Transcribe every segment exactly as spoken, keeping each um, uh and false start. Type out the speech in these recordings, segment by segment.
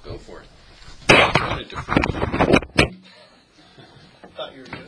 Go for it. I wanted to defer to you. Thought you were good.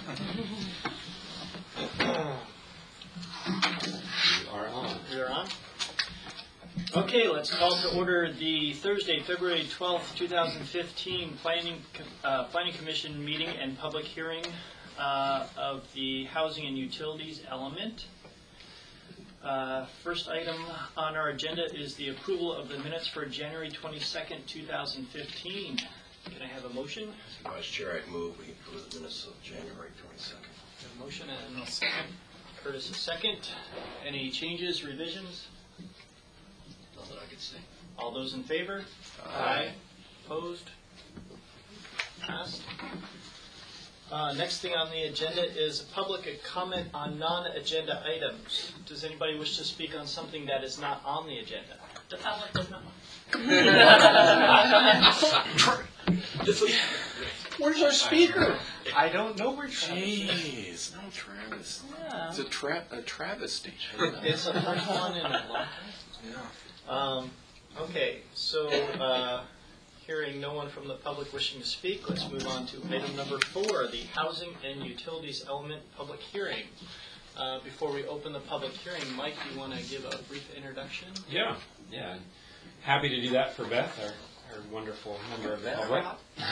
We are on. We are on. Okay, let's call to order the Thursday, February twelfth, two thousand fifteen Planning uh, Planning Commission meeting and public hearing uh, of the Housing and Utilities element. Uh, first item on our agenda is the approval of the minutes for January twenty-second, two thousand fifteen. Can I have a motion? Vice Chair, I move we approve the minutes of January twenty-second. A motion and a second. Curtis, a second. Any changes, revisions? Not that I could see. All those in favor? Aye. Opposed? Passed. Uh, next thing on the agenda is public comment on non-agenda items. Does anybody wish to speak on something that is not on the agenda? The public does not. Where's our speaker? I don't know where Travis is. Jeez, no Travis. Yeah. It's a, tra- a travesty. It's the first one in a long time. Yeah. Um, okay, so uh, hearing no one from the public wishing to speak, let's move on to item number four, the Housing and Utilities Element Public Hearing. Uh, before we open the public hearing, Mike, you want to give a brief introduction? Yeah, yeah. Happy to do that for Beth, our, our wonderful member of the public.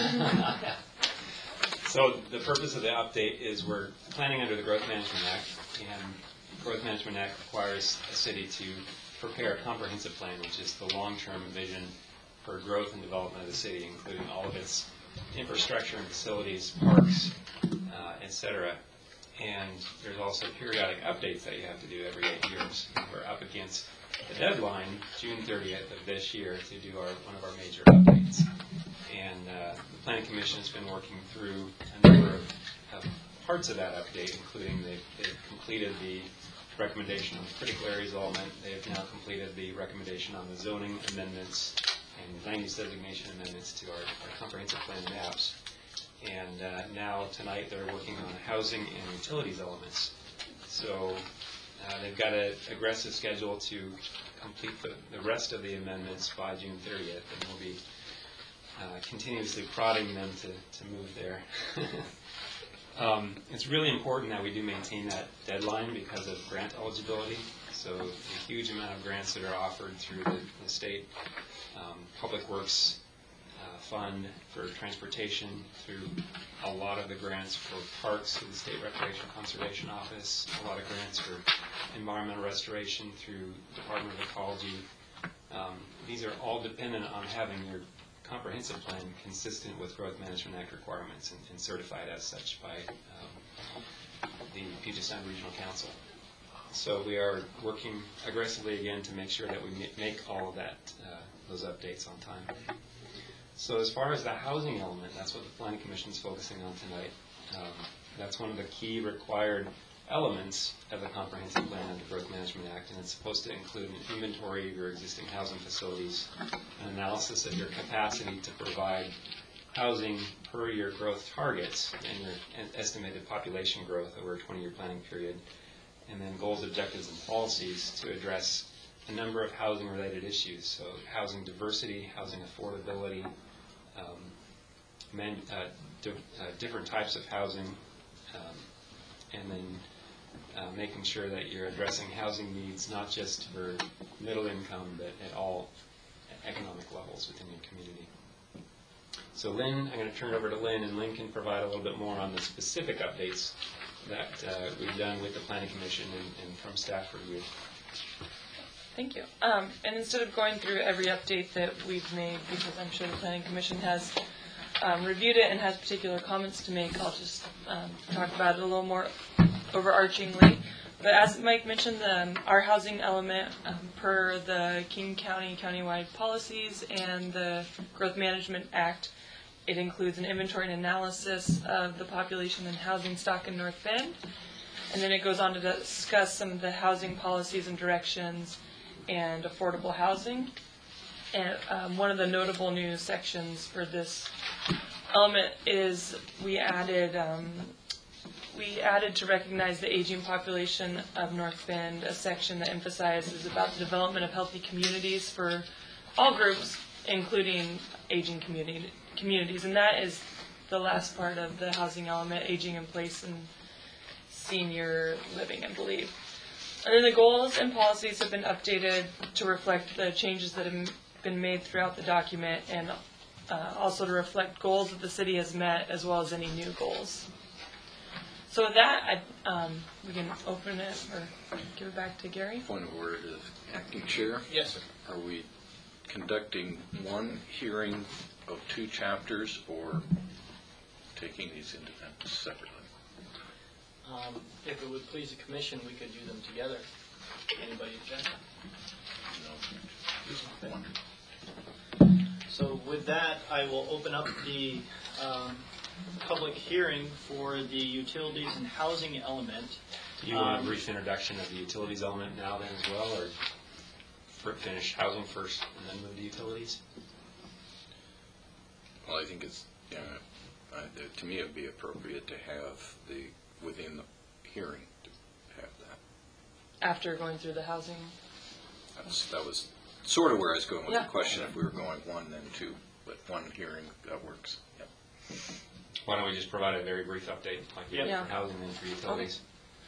So the purpose of the update is we're planning under the Growth Management Act, and Growth Management Act requires a city to prepare a comprehensive plan, which is the long-term vision for growth and development of the city, including all of its infrastructure and facilities, parks, uh, et cetera. And there's also periodic updates that you have to do every eight years. We're up against the deadline, June thirtieth of this year, to do our one of our major updates. And uh, the Planning Commission has been working through a number of, of parts of that update, including they've, they've completed the recommendation on the critical areas element. They have now completed the recommendation on the zoning amendments and land use designation amendments to our, our comprehensive plan maps. And uh, now tonight they're working on housing and utilities elements. So uh, they've got an aggressive schedule to complete the, the rest of the amendments by June thirtieth, and we'll be uh, continuously prodding them to, to move there. Um, it's really important that we do maintain that deadline because of grant eligibility. So the huge amount of grants that are offered through the, the state um, Public Works uh, Fund for transportation, through a lot of the grants for parks through the State Recreation Conservation Office, a lot of grants for environmental restoration through Department of Ecology. Um, these are all dependent on having your comprehensive plan consistent with Growth Management Act requirements and, and certified as such by um, the Puget Sound Regional Council. So we are working aggressively again to make sure that we make all of that, uh, those updates on time. So as far as the housing element, that's what the Planning Commission is focusing on tonight. Um, that's one of the key required elements of the Comprehensive Plan under the Growth Management Act, and it's supposed to include an inventory of your existing housing facilities, an analysis of your capacity to provide housing per your growth targets and your estimated population growth over a twenty-year planning period, and then goals, objectives, and policies to address a number of housing-related issues. So housing diversity, housing affordability, um, man, uh, di- uh, different types of housing, um, and then Uh, making sure that you're addressing housing needs not just for middle income, but at all economic levels within your community. So Lynn, I'm going to turn it over to Lynn, and Lynn can provide a little bit more on the specific updates that uh, we've done with the Planning Commission and, and from staff review. Thank you. Um, and instead of going through every update that we've made, because I'm sure the Planning Commission has um, reviewed it and has particular comments to make, I'll just um, talk about it a little more overarchingly. But as Mike mentioned, um, our housing element um, per the King County countywide policies and the Growth Management Act, it includes an inventory and analysis of the population and housing stock in North Bend. And then it goes on to discuss some of the housing policies and directions and affordable housing. And um, one of the notable new sections for this element is we added um, we added to recognize the aging population of North Bend a section that emphasizes about the development of healthy communities for all groups including aging community, communities. And that is the last part of the housing element, aging in place and senior living, I believe. And then the goals and policies have been updated to reflect the changes that have been made throughout the document, and uh, also to reflect goals that the city has met as well as any new goals. So with that, I, um, we can open it or give it back to Gary. Point of order to the acting chair. Yes, sir. Are we conducting one hearing of two chapters or taking these into separately? Um, if it would please the commission, we could do them together. Anybody object? No. One. So with that, I will open up the um, public hearing for the utilities and housing element. Do you want Um, a brief introduction of the utilities element now then as well, or for- finish housing first and then move to utilities? Well, I think it's, uh, uh, to me, it would be appropriate to have the, within the hearing, to have that. After going through the housing. That's, that was sort of where I was going with Yeah. the question, if we were going one, then two, but one hearing, that works. Yep. Why don't we just provide a very brief update, like we did Yeah. for housing and for utilities?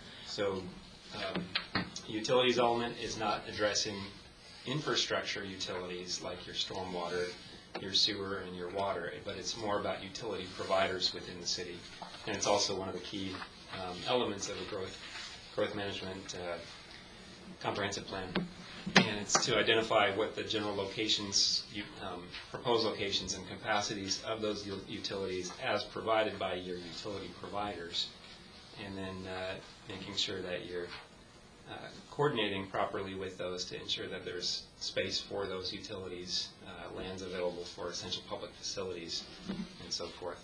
So, um, utilities element is not addressing infrastructure utilities like your stormwater, your sewer, and your water, but it's more about utility providers within the city. And it's also one of the key um, elements of the growth growth management uh, comprehensive plan. And it's to identify what the general locations, you- um, proposed locations and capacities of those u- utilities as provided by your utility providers, and then uh, making sure that you're uh, coordinating properly with those to ensure that there's space for those utilities, uh, lands available for essential public facilities, and so forth.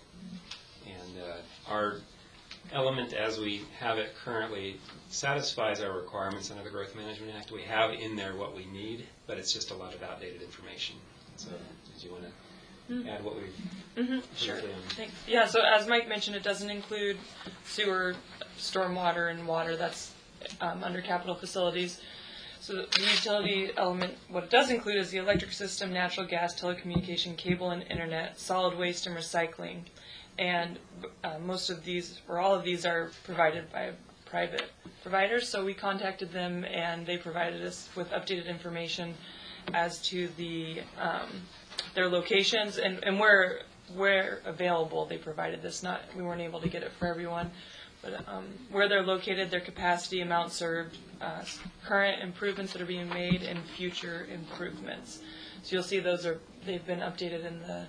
And uh, our element as we have it currently satisfies our requirements under the Growth Management Act. We have in there what we need, but it's just a lot of outdated information. So did you want to add what we've Mm-hmm. Sure. briefly on? Thanks. Yeah, so as Mike mentioned, it doesn't include sewer, stormwater, and water. That's um, under capital facilities. So the utility element, what it does include is the electric system, natural gas, telecommunication, cable and internet, solid waste, and recycling. And uh, most of these, or all of these, are provided by private providers. So we contacted them, and they provided us with updated information as to the um, their locations and, and where where available. They provided this. Not we weren't able to get it for everyone, but um, where they're located, their capacity, amount served, uh, current improvements that are being made, and future improvements. So you'll see those are they've been updated in the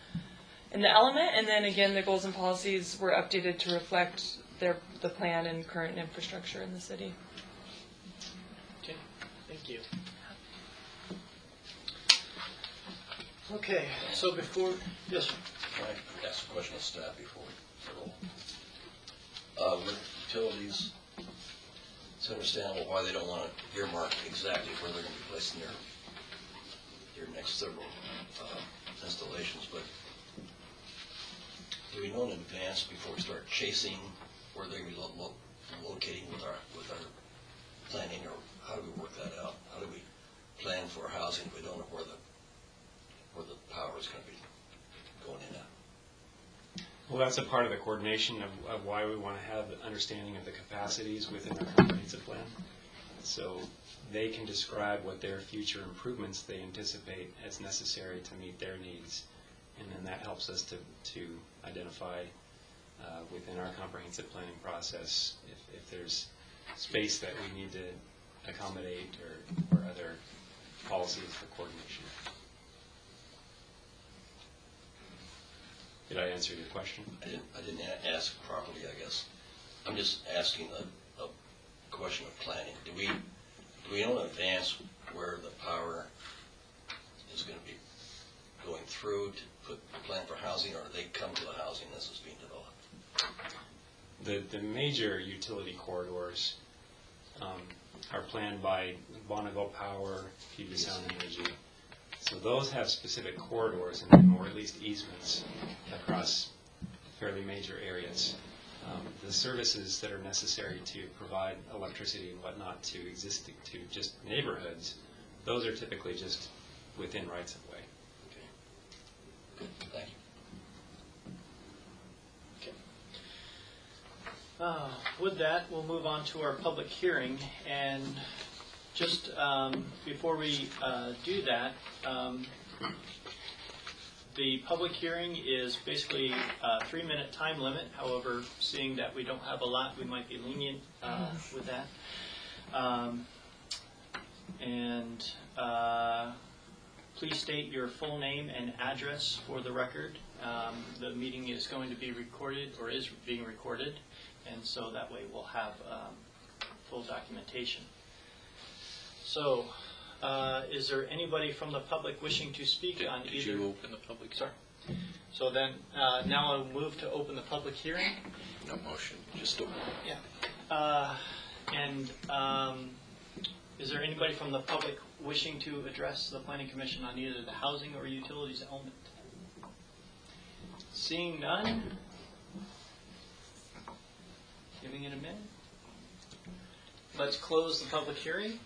in the element, and then again the goals and policies were updated to reflect their the plan and current infrastructure in the city. Okay, thank you. Okay, so before, yes, sir. Can I ask a question of staff before we roll? Uh, with utilities, it's understandable why they don't want to earmark exactly where they're going to be placing their, their next several uh, installations, but do we know in advance before we start chasing where they're going to be lo- lo- locating with our, with our planning, or how do we work that out? How do we plan for housing if we don't know where the, where the power is going to be going in at? Well, that's a part of the coordination of, of why we want to have the understanding of the capacities within our comprehensive plan. So they can describe what their future improvements they anticipate as necessary to meet their needs. And then that helps us to, to identify uh, within our comprehensive planning process if, if there's space that we need to accommodate or, or other policies for coordination. Did I answer your question? I didn't, I didn't a- ask properly, I guess. I'm just asking a, a question of planning. Do we, do we know in advance where the power is going to be going through to put the plan for housing, or do they come to the housing as it's being developed? The, the major utility corridors um, are planned by Bonneville Power, Puget Sound Energy. So those have specific corridors, and, or at least easements, across fairly major areas. Um, the services that are necessary to provide electricity and whatnot to existing, to just neighborhoods, those are typically just within rights of way. Okay. Uh, With that, we'll move on to our public hearing, and just um, before we uh, do that, um, the public hearing is basically a three-minute time limit. However, seeing that we don't have a lot, we might be lenient uh, with that. Um, And uh, please state your full name and address for the record. Um, The meeting is going to be recorded, or is being recorded, and so that way we'll have um, full documentation. So, uh, is there anybody from the public wishing to speak Did on did either? you open the public? Sorry. So then, uh, now I'll move to open the public hearing. No motion, just open. Yeah. Uh, And um, is there anybody from the public wishing to address the Planning Commission on either the housing or utilities element? Seeing none? Giving it a minute? Let's close the public hearing.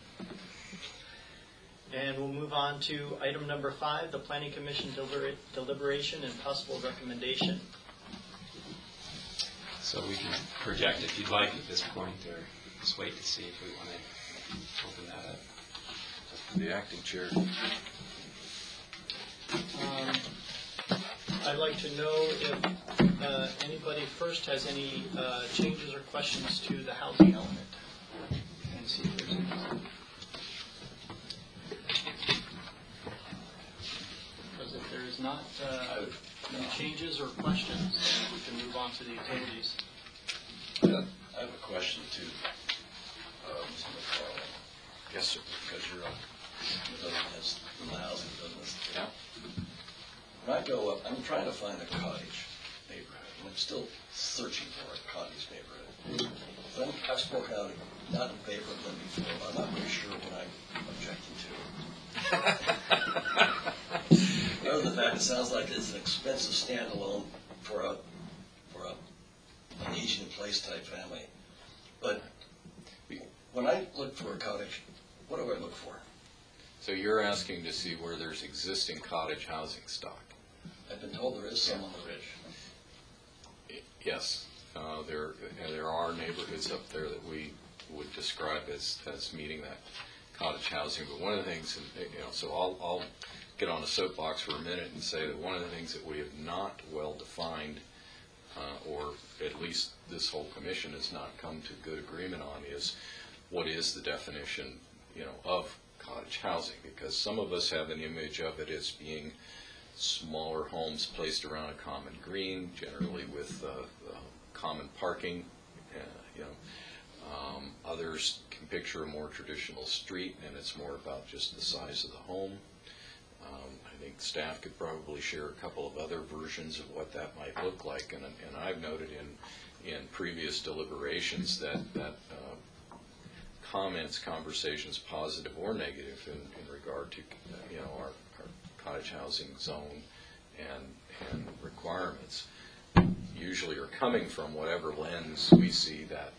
And we'll move on to item number five, the Planning Commission deliber- deliberation and possible recommendation. So we can project if you'd like at this point, or just wait to see if we want to open that up. The acting chair. Um, I'd like to know if uh, anybody first has any uh, changes or questions to the housing element. And see if there's any. Because if there is not uh, any changes or questions, we can move on to the utilities. I have a question to uh, Mister McFarland. Yes, sir. Because you're a, that's in the housing business. Yeah. When I go up, I'm trying to find a cottage neighborhood, and I'm still searching for a cottage neighborhood. But I'm- I've spoken out, not in favor of them before, but I'm not really sure what I'm objecting to. Other than the fact, it sounds like it's an expensive standalone for a, for a, an aging-in-place type family. But when I look for a cottage, what do I look for? So you're asking to see where there's existing cottage housing stock? I've been told there is some on the ridge. Yes, uh, there, uh, there are neighborhoods up there that we would describe as, as meeting that cottage housing. But one of the things, and, you know, so I'll, I'll get on a soapbox for a minute and say that one of the things that we have not well defined, uh, or at least this whole commission has not come to good agreement on, is what is the definition, you know, of cottage housing, because some of us have an image of it as being smaller homes placed around a common green, generally with uh, uh, common parking. Uh, you know, um, others can picture a more traditional street, and it's more about just the size of the home. Um, I think staff could probably share a couple of other versions of what that might look like, and, and I've noted in in previous deliberations that that. Uh, comments, conversations, positive or negative, in, in regard to uh, you know our, our cottage housing zone and and requirements, usually are coming from whatever lens we see that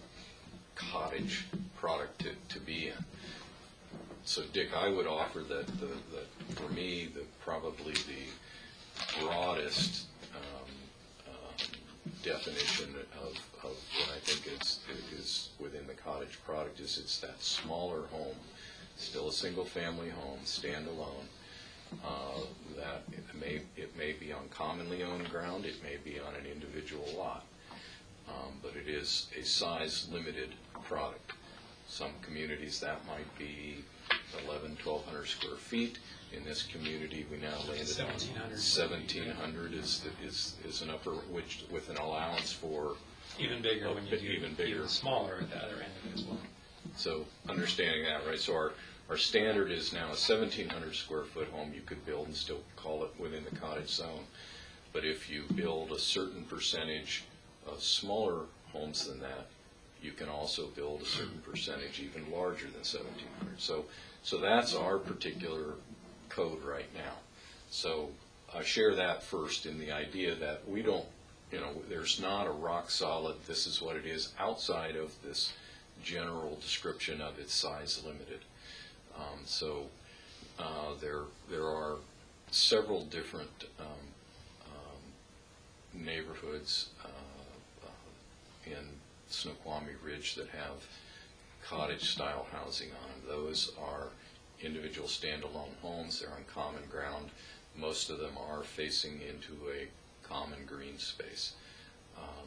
cottage product to, to be in. So, Dick, I would offer that the, the for me the probably the broadest um, um, definition of, of what I think is is within the cottage product is it's that smaller home, still a single family home, standalone, uh, that it may it may be on commonly owned ground, it may be on an individual lot, um, but it is a size limited product. Some communities that might be eleven, twelve hundred square feet. In this community, we now landed seventeen hundred. on seventeen hundred is the, is is an upper, which with an allowance for Even bigger Oh, when you do even bigger. even smaller at the other end of it as well. So understanding that, right? So our our standard is now a seventeen hundred square foot home you could build and still call it within the cottage zone. But if you build a certain percentage of smaller homes than that, you can also build a certain percentage even larger than seventeen hundred. So so that's our particular code right now. So I share that first in the idea that we don't, you know, there's not a rock solid, this is what it is, outside of this general description of its size limited. Um, so uh, there there are several different um, um, neighborhoods uh, uh, in Snoqualmie Ridge that have cottage-style housing on them. Those are individual standalone homes. They're on common ground. Most of them are facing into a common green space. Um,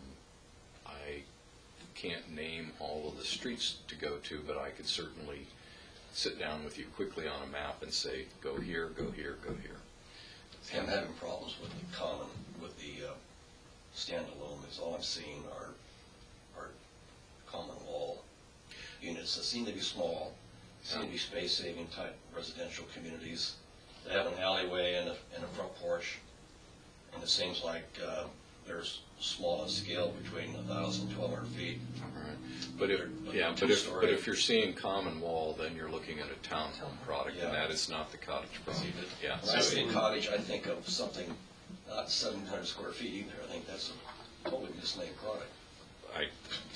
I can't name all of the streets to go to, but I could certainly sit down with you quickly on a map and say, go here, go here, go here. See, I'm having problems with the common, with the uh, standalone, because all I'm seeing are, are common wall units that seem to be small, seem to be space-saving type residential communities. They have an alleyway and a, and a front porch, and it seems like uh, there's small in scale between one thousand, twelve hundred feet. Right. But if, Like yeah, a but if, two-story. but if you're seeing common wall, then you're looking at a townhome product, and Yeah. that is not the cottage product. Yeah. When I so- say cottage, I think of something not seven hundred square feet either. I think that's a totally misnamed product. I,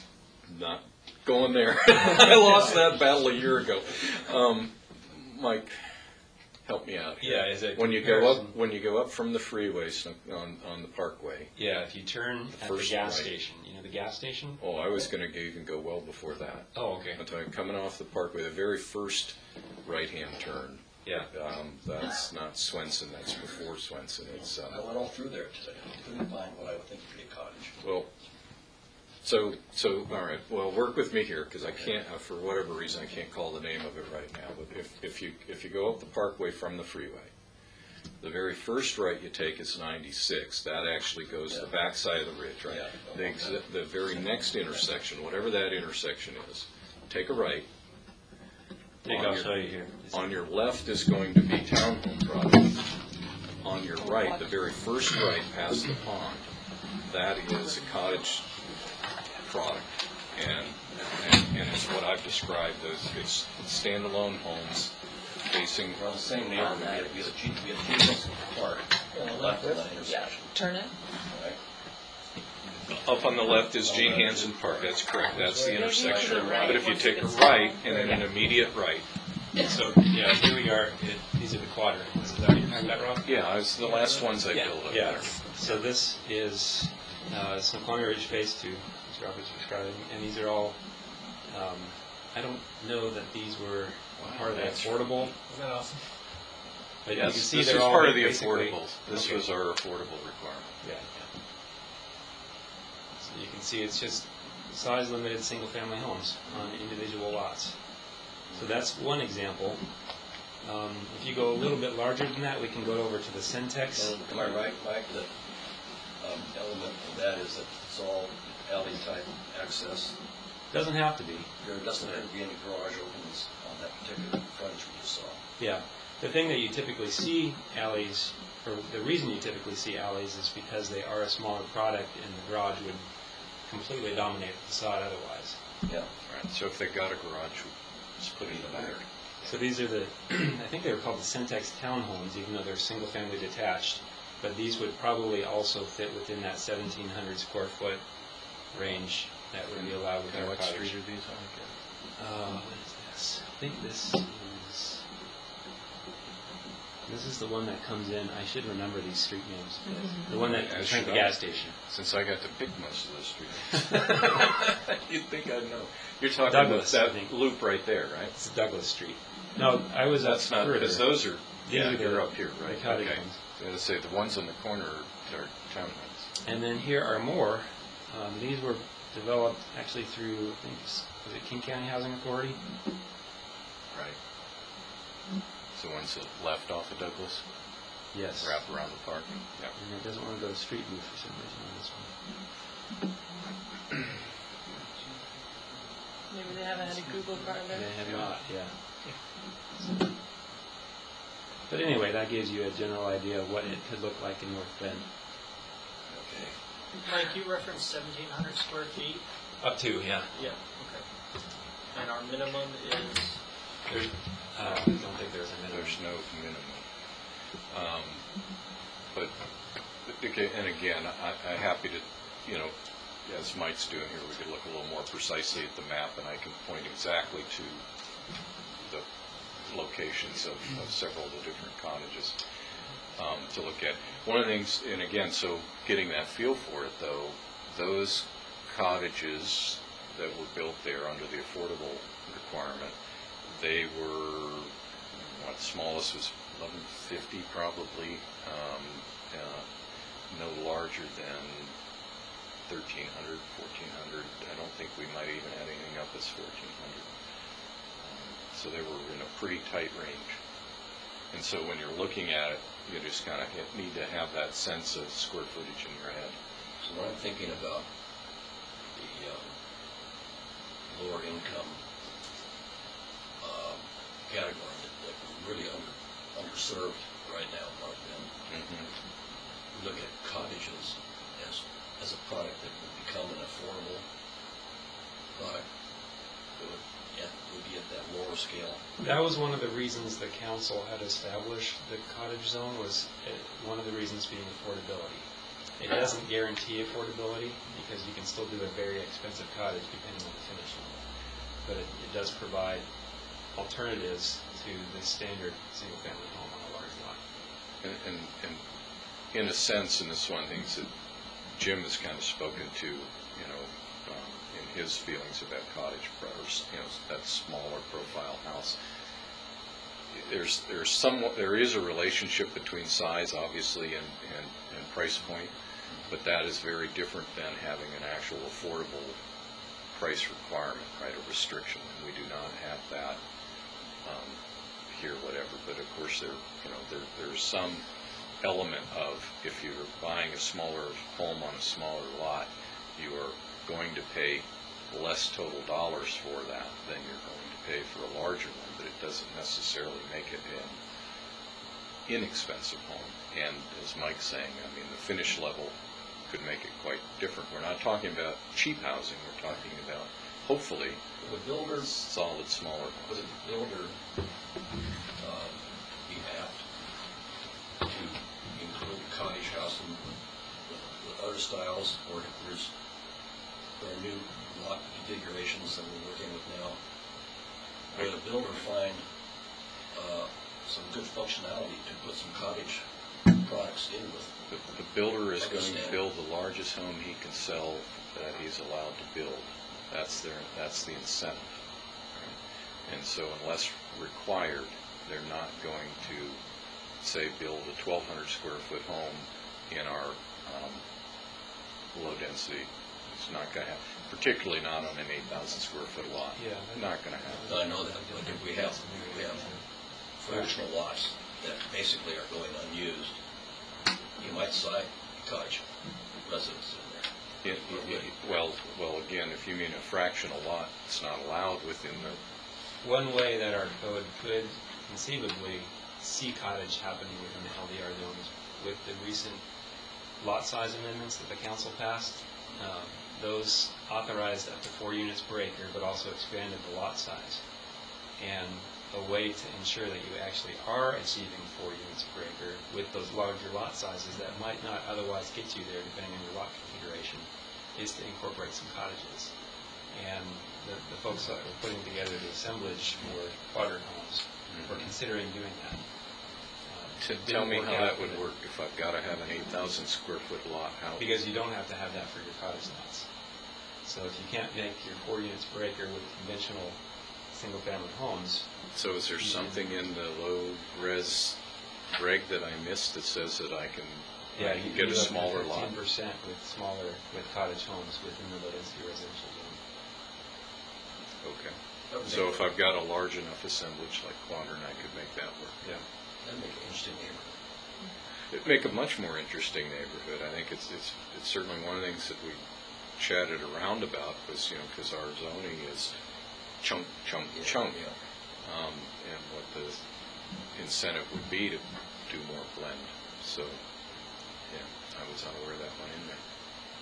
not going there. I lost that battle a year ago. Um, Mike, help me out here. Yeah, is it When you go up, comparison? when you go up from the freeway Snook- on, on the Parkway, Yeah, if you turn at the first gas right. station, you know the gas station? oh, I was gonna even go well before that. Oh, okay. I'm talking, coming off the Parkway, the very first right-hand turn. Yeah. Um, that's not Swenson, that's before Swenson. It's, I uh, went all through there today. I couldn't find what I would think would be a cottage. well, so, so, all right, well, work with me here, because I can't, uh, for whatever reason, I can't call the name of it right now, but if, if you, if you go up the Parkway from the freeway, the very first right you take is ninety-six, that actually goes to the Yeah. backside of the ridge, right? Yeah. The, exi- the very next intersection, whatever that intersection is, take a right. Nick, On I'll your- show you here. On your left is going to be townhome product. On your right, the very first right past the pond, that is a cottage product. And, and, and it's what I've described as, it's standalone homes facing, We're on the same neighborhood. We have, we have G, we have G Nielsen Park on the left of that Yeah, intersection. turn it. Right? up on the left is Gene Hansen Park, that's correct, that's the intersection. to the right But if you once take it a gets right and then an Yeah. immediate right, So, yeah, here we are. It, these are the quadrants. Is that what you're talking about, Rob? yeah, it's the last ones I filled up Yeah. there. So this is uh, Snoqualmie Ridge Phase Two, as Rob was describing, and these are all. Um, I don't know that these were part of the that's- affordable, Isn't that awesome? but you can Yes, see this they're is all part of the basically- affordable, this Okay. was our affordable requirement. Yeah. So you can see it's just size limited single-family homes on individual lots. So that's one example. Um, if you go a little bit larger than that, we can go over to the Centex. And am I right, Mike, that um, element of that is that it's all alley-type access? Doesn't have to be. There doesn't have to be any garage openings on that particular frontage we just saw. Yeah. The thing that you typically see alleys, or the reason you typically see alleys is because they are a smaller product and the garage would completely dominate the facade otherwise. Yeah. Right, so if they got a garage, just put it in the back. So these are the, I think they were called the Centex townhomes, even though they're single-family detached. But these would probably also fit within that seventeen hundred square foot range that would be allowed with And our what cottage. street are these on? Uh, what is this? I think this is, this is the one that comes in, I should remember these street names. The one that As turns the should I. gas station. Since I got to pick most of those streets. You'd think I'd know. You're talking Douglas, I about think. that loop right there, right? It's Douglas Street. No, I was up That's not, further. because those are, These yeah, are the- they're up here, the right? cottage Okay. ones. I was gonna say, the ones on the corner are are townhomes. And then here are more. Um, these were developed actually through, I think, it's- was it King County Housing Authority? Right. So one's the left off of Douglas, Yes. wrap around the park. Yep. And it doesn't want to go to Street View for some reason on this one. Maybe they haven't had a Google car there. They have not, yeah. But anyway, that gives you a general idea of what it could look like in North Bend. Okay. Mike, you referenced seventeen hundred square feet. Up to, yeah. Yeah. Okay. And our minimum is. There's, uh, I don't think there's a minimum. There's no minimum. Um, But, okay, and again, I, I'm happy to, you know, as Mike's doing here, we could look a little more precisely at the map, and I can point exactly to the locations of, of several of the different cottages um, to look at. One of the things, and again, so getting that feel for it, though, those cottages that were built there under the affordable requirement, they were, what, the smallest was eleven fifty probably, um, uh, no larger than thirteen hundred, fourteen hundred. I don't think we might even have anything up as fourteen hundred. Um, so they were in a pretty tight range. And so when you're looking at it, you just kind of need to have that sense of square footage in your head. So when I'm thinking about the um, lower income uh, category that, that we're really under, underserved right now, Mark, then Mm-hmm. we look at cottages as as a product that would become an affordable product. It would, yeah, it would be at that lower scale. That was one of the reasons the council had established the cottage zone, was uh, one of the reasons being affordability. It doesn't guarantee affordability because you can still do a very expensive cottage depending on the finish level. But it, it does provide alternatives to the standard single-family home on a large lot. And, and, and in a sense, and this is one of the things that Jim has kind of spoken to, you know, um, in his feelings about cottage, or, you know, that smaller profile house. There's there's somewhat there is a relationship between size, obviously, and, and, and price point, but that is very different than having an actual affordable price requirement, right? A restriction, and we do not have that um, here, whatever. But of course, there you know there there's some element of, if you're buying a smaller home on a smaller lot, you are going to pay less total dollars for that than you're going to pay for a larger one, but it doesn't necessarily make it an inexpensive home. And as Mike's saying, I mean, the finish level could make it quite different. We're not talking about cheap housing, we're talking about, hopefully, Would builders, solid, smaller would homes. a builder um, be apt to include cottage house in, with, with other styles, or if there's there are new lot configurations that we're working with now? Would a builder find uh, some good functionality to put some cottage products in with? The, the builder is going to Understand. build the largest home he can sell that he's allowed to build. That's their, that's the incentive. Right? And so unless required, they're not going to, say, build a twelve hundred square foot home in our um, low density. It's not going to have, particularly not on an eight thousand square foot lot. Yeah. Not going to happen. I know that, but if we have, we have fractional lots that basically are going unused, you might cite cottage residents in there. It, it, it, well, well, again, if you mean a fractional lot, it's not allowed within the. One way that our code could conceivably see cottage happening within the L D R zone is with the recent lot size amendments that the council passed. Um, those authorized up to four units per acre, but also expanded the lot size. And a way to ensure that you actually are achieving four units per acre with those larger lot sizes that might not otherwise get you there depending on your lot configuration is to incorporate some cottages. And the, the folks that are putting together the assemblage for quadrant homes Mm-hmm. were considering doing that. Uh, To didn't tell me work how out that would with- work if I've got to have an eight thousand square foot lot. How? Because you don't have to have that for your cottage lots. So if you can't make your four units per acre with conventional single-family homes, So is there something in the low res reg that I missed that says that I can, yeah, I you can get a smaller fifteen lot? percent with smaller, with cottage homes within the low density residential zone. Okay. That would So make- if I've got a large enough assemblage like Quadrant, I could make that work. Yeah. That'd make an interesting neighborhood. It'd make a much more interesting neighborhood. I think it's it's it's certainly one of the things that we chatted around about was, you know, because our zoning is chunk, chunk, Yeah, chunk, yeah. um, and what the incentive would be to do more blend. So, yeah, I was unaware of that one in there.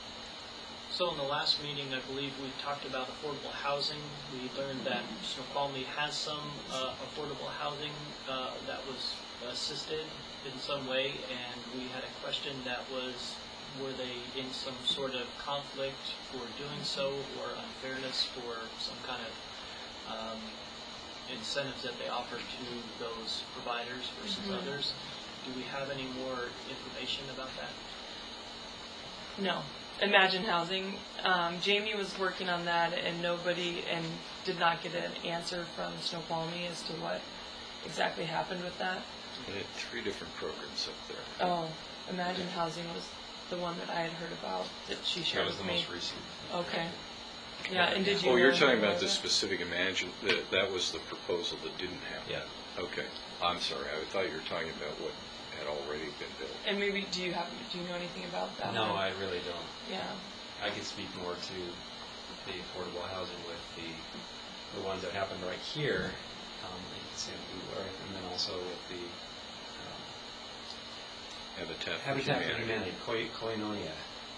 So in the last meeting, I believe we talked about affordable housing. We learned that Snoqualmie has some uh, affordable housing uh, that was assisted in some way, and we had a question that was, were they in some sort of conflict for doing so, or unfairness for some kind of um, incentives that they offer to those providers versus Mhm. others? Do we have any more information about that? No. Imagine Housing. Um, Jamie was working on that, and nobody, and did not get an answer from Snoqualmie as to what exactly happened with that. We had three different programs up there. Oh, Imagine Housing was the one that I had heard about that she That shared was with the me. most recent. Okay. Yeah, and did you? Oh, you're know talking more about the that? specific Imagine, that, that was the proposal that didn't happen? Yeah. Okay. I'm sorry, I thought you were talking about what had already been built. And maybe do you have? Do you know anything about that? No, one? I really don't. Yeah. I could speak more to the affordable housing with the the ones that happened right here, um, in San Blue Earth, and then also with the um, Habitat for Habitat for Humanity. Humanity, Koi- Koinonia.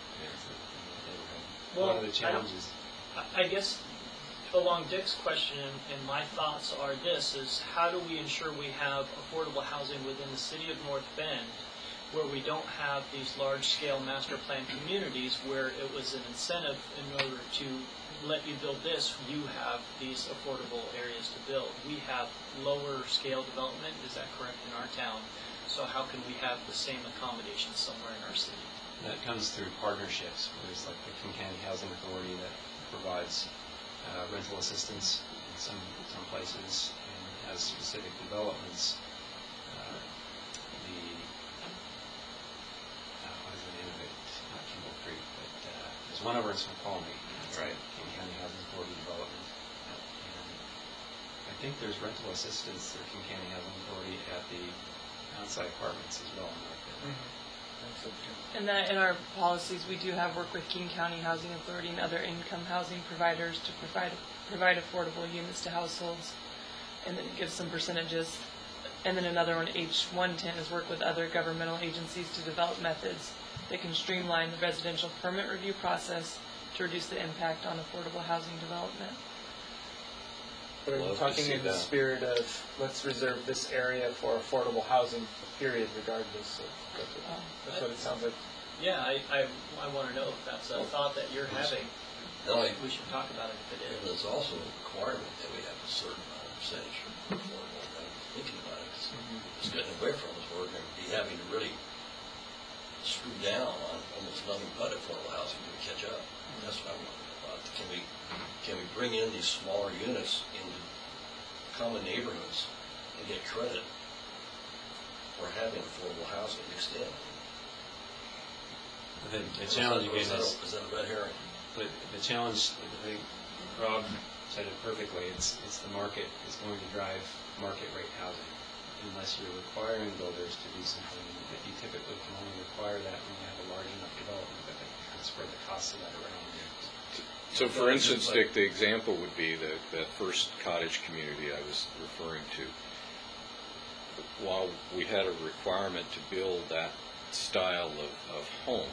Well, One of the I don't- challenges. I I guess along Dick's question and and my thoughts are this, is how do we ensure we have affordable housing within the city of North Bend where we don't have these large-scale master plan communities where it was an incentive in order to let you build this, you have these affordable areas to build. We have lower scale development, is that correct, in our town? So how can we have the same accommodations somewhere in our city? That comes through partnerships. There's like the King County Housing Authority that provides uh, rental assistance in some some places and has specific developments. Uh, the uh, what is the name of it? Not Kimball Creek, but uh, there's one over in Snoqualmie. That's Right. the King County Housing Authority development. And I think there's rental assistance through King County Housing Authority at the outside apartments as well. In North Bend. And that in our policies, we do have work with King County Housing Authority and other income housing providers to provide provide affordable units to households, and then it gives some percentages. And then another one, H one ten, is work with other governmental agencies to develop methods that can streamline the residential permit review process to reduce the impact on affordable housing development. But are you Love to talking see in the that. spirit of, let's reserve this area for affordable housing, period, regardless of, that's what- Um, that's what it sounds like. Yeah, I, I, I want to know if that's a thought that you're having. No, I- We should talk about it if it And is. there's also a requirement that we have a certain amount of percentage for affordable, and I'm thinking about it, 'cause it's getting away from us, we're going to be having to really screw down on almost nothing but affordable housing to catch up. That's what I'm wondering about. Can we, can we bring in these smaller units into common neighborhoods and get credit for having affordable housing mixed in? The, the challenge Or is again that a- is, Is that a red herring? but the challenge, I think Rob said it perfectly, it's, it's the market is going to drive market rate housing. Unless you're requiring builders to do something, that you typically can only require that when you have a large enough development that they can spread the costs of that around. So for instance, Dick, the example would be the, that first cottage community I was referring to. While we had a requirement to build that style of, of home,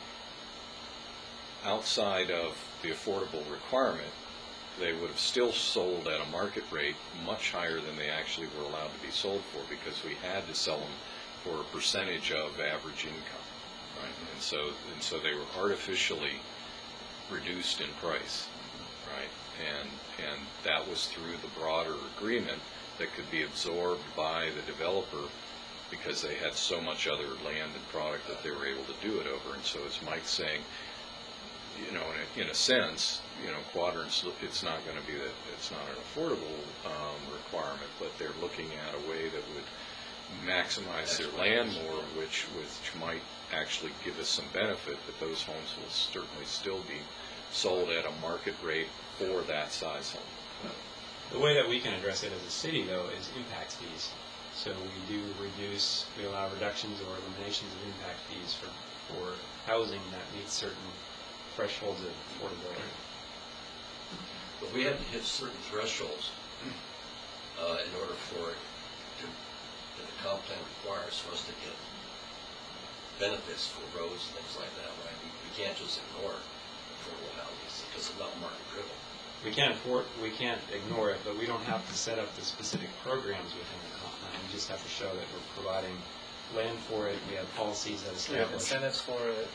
outside of the affordable requirement, they would have still sold at a market rate much higher than they actually were allowed to be sold for, because we had to sell them for a percentage of average income, right? And so, and so they were artificially reduced in price, right? And, and that was through the broader agreement that could be absorbed by the developer because they had so much other land and product that they were able to do it over. And so as Mike's saying, you know, in a, in a sense, you know, quadrants, it's not going to be that, it's not an affordable um, requirement, but they're looking at a way that would maximize their land more, which, which might actually give us some benefit, but those homes will certainly still be sold at a market rate for that size home. The way that we can address it as a city, though, is impact fees. So we do reduce, we allow reductions or eliminations of impact fees for, for housing that meets certain thresholds of affordability. But we have to hit certain thresholds uh, in order for it to, that the comp plan requires for us to get benefits for roads and things like that, right? We, we can't just ignore affordable housing because it's not market driven. We can't afford, we can't ignore it, but we don't have to set up the specific programs within the comp plan. We just have to show that we're providing land for it. We have policies that We have establish. incentives for it.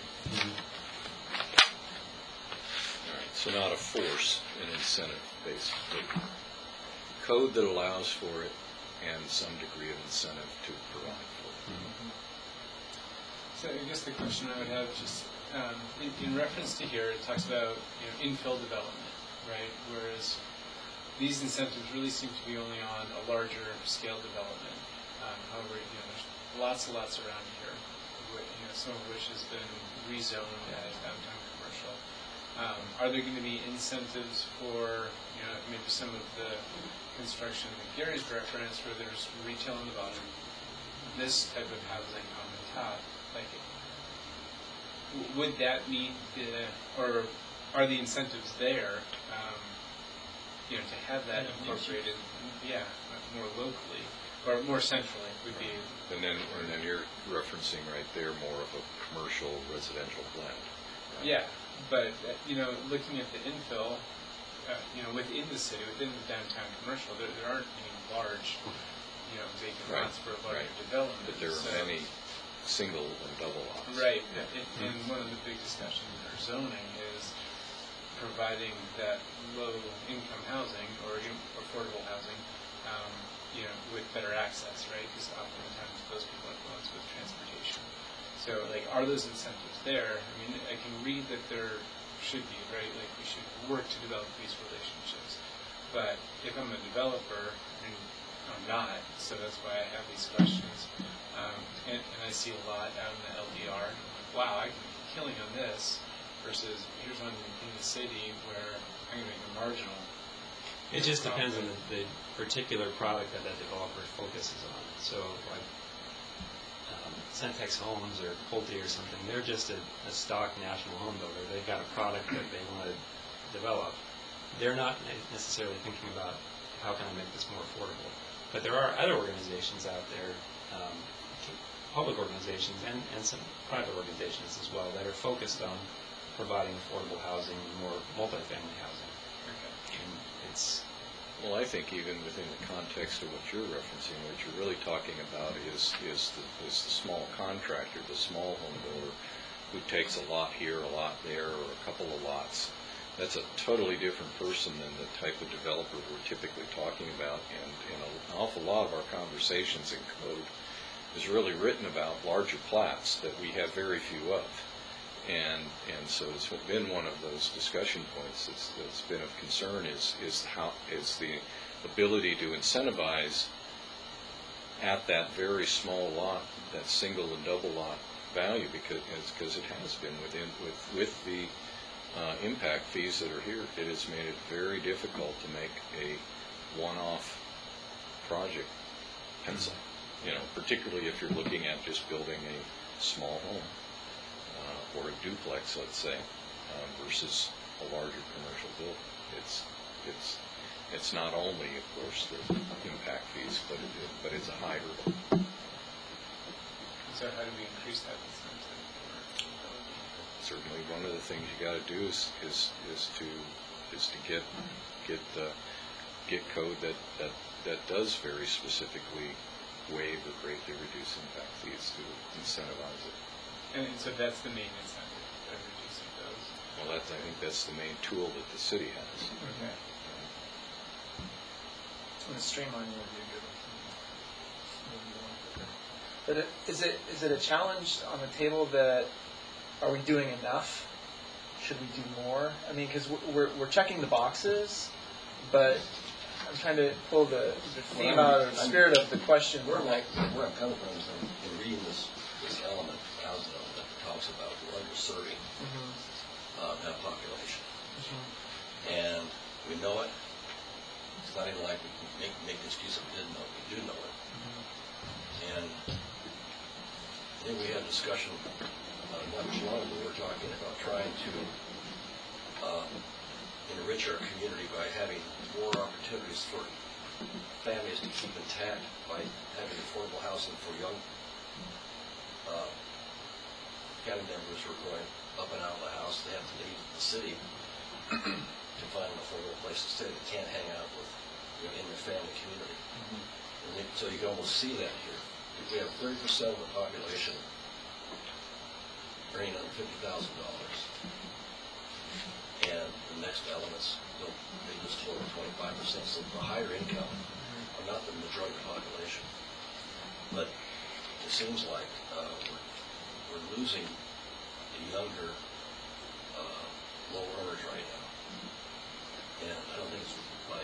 All right, so not a force, an incentive, basically. Code that allows for it and some degree of incentive to provide for it. So I guess the question I would have, just um, in, in reference to here, it talks about you know infill development, right? Whereas these incentives really seem to be only on a larger scale development. Um, however, you know, there's lots and lots around here, wh- you know, some of which has been rezoned as downtown commercial. Um, are there going to be incentives for you know maybe some of the construction that Gary's referenced, where there's retail on the bottom, this type of housing on the top? Like, w- would that meet the, or are the incentives there? Um, you know, to have that incorporated, yeah, more locally or more centrally would be. And then, and then you're referencing right there more of a commercial residential blend. Right? Yeah, but uh, you know, looking at the infill, uh, you know, within the city, within the downtown commercial, there, there aren't any large, you know, vacant Right, lots for a larger right. development. But there are so- many single and double lots. Right, and, and one of the big discussions in our zoning is providing that low-income housing or you know, affordable housing, um, you know, with better access, right? Because oftentimes those people are the ones with transportation. So, like, are those incentives there? I mean, I can read that there should be, right? Like, we should work to develop these relationships. But if I'm a developer, I mean, I'm not, so that's why I have these questions. Um, and, and I see a lot out in the L D R. And I'm like, wow, I can make a killing on this. Versus here's one in the city where I'm going to make a marginal. It just depends on the, the particular product that that developer focuses on. So, like um, Centex Homes or Pulte or something, they're just a, a stock national home builder. They've got a product that they want to develop. They're not necessarily thinking about how can I make this more affordable. But there are other organizations out there, um, public organizations and, and some private organizations as well, that are focused on providing affordable housing and more multifamily housing. And it's Well, I think even within the context of what you're referencing, what you're really talking about is is the, is the small contractor, the small home builder, who takes a lot here, a lot there, or a couple of lots. That's a totally different person than the type of developer we're typically talking about. And, and an awful lot of our conversations in code is really written about larger plats that we have very few of. And and so it's been one of those discussion points that's, that's been of concern is is how is the ability to incentivize at that very small lot, that single and double lot value, because because it has been within with with the uh, impact fees that are here, it has made it very difficult to make a one-off project pencil. You know, particularly if you're looking at just building a small home. Uh, or a duplex, let's say, uh, versus a larger commercial building. It's it's it's not only, of course, the impact fees, but it, it, but it's a high hurdle. So how do we increase that incentive? Certainly, one of the things you got to do is is is to is to get get uh, get code that, that that does very specifically waive or greatly reduce impact fees to incentivize it. And, and so that's the main incentive, of reducing those. Well, that's, I think that's the main tool that the city has. Okay. And the streamlining would be a good one. But it, is it is it a challenge on the table that are we doing enough? Should we do more? I mean, because we're we're checking the boxes, but I'm trying to pull the, the theme Well, out of the I'm- spirit of the question. Where I'm, like, where I'm coming from is in, in reading this, this element, housing element that talks about we're underserving Mhm. uh, that population. Mhm. And we know it. It's not even like we can make, make the excuse that we didn't know it. We do know it. And then we had a discussion uh, not too long ago. We were talking about trying to uh, enrich our community by having more opportunities for families to keep intact by having affordable housing for young uh, family members who are going up and out of the house. They have to leave the city to find an affordable place to stay. They can't hang out with, you know, in their family community. And they, so you can almost see that here. If we have thirty percent of the population earning under fifty thousand dollars, and the next elements, they'll, they just total twenty-five percent. So the higher income are not the majority of the population. But it seems like uh, we're, we're losing the the younger, uh, low earners right now. And I don't think it's by,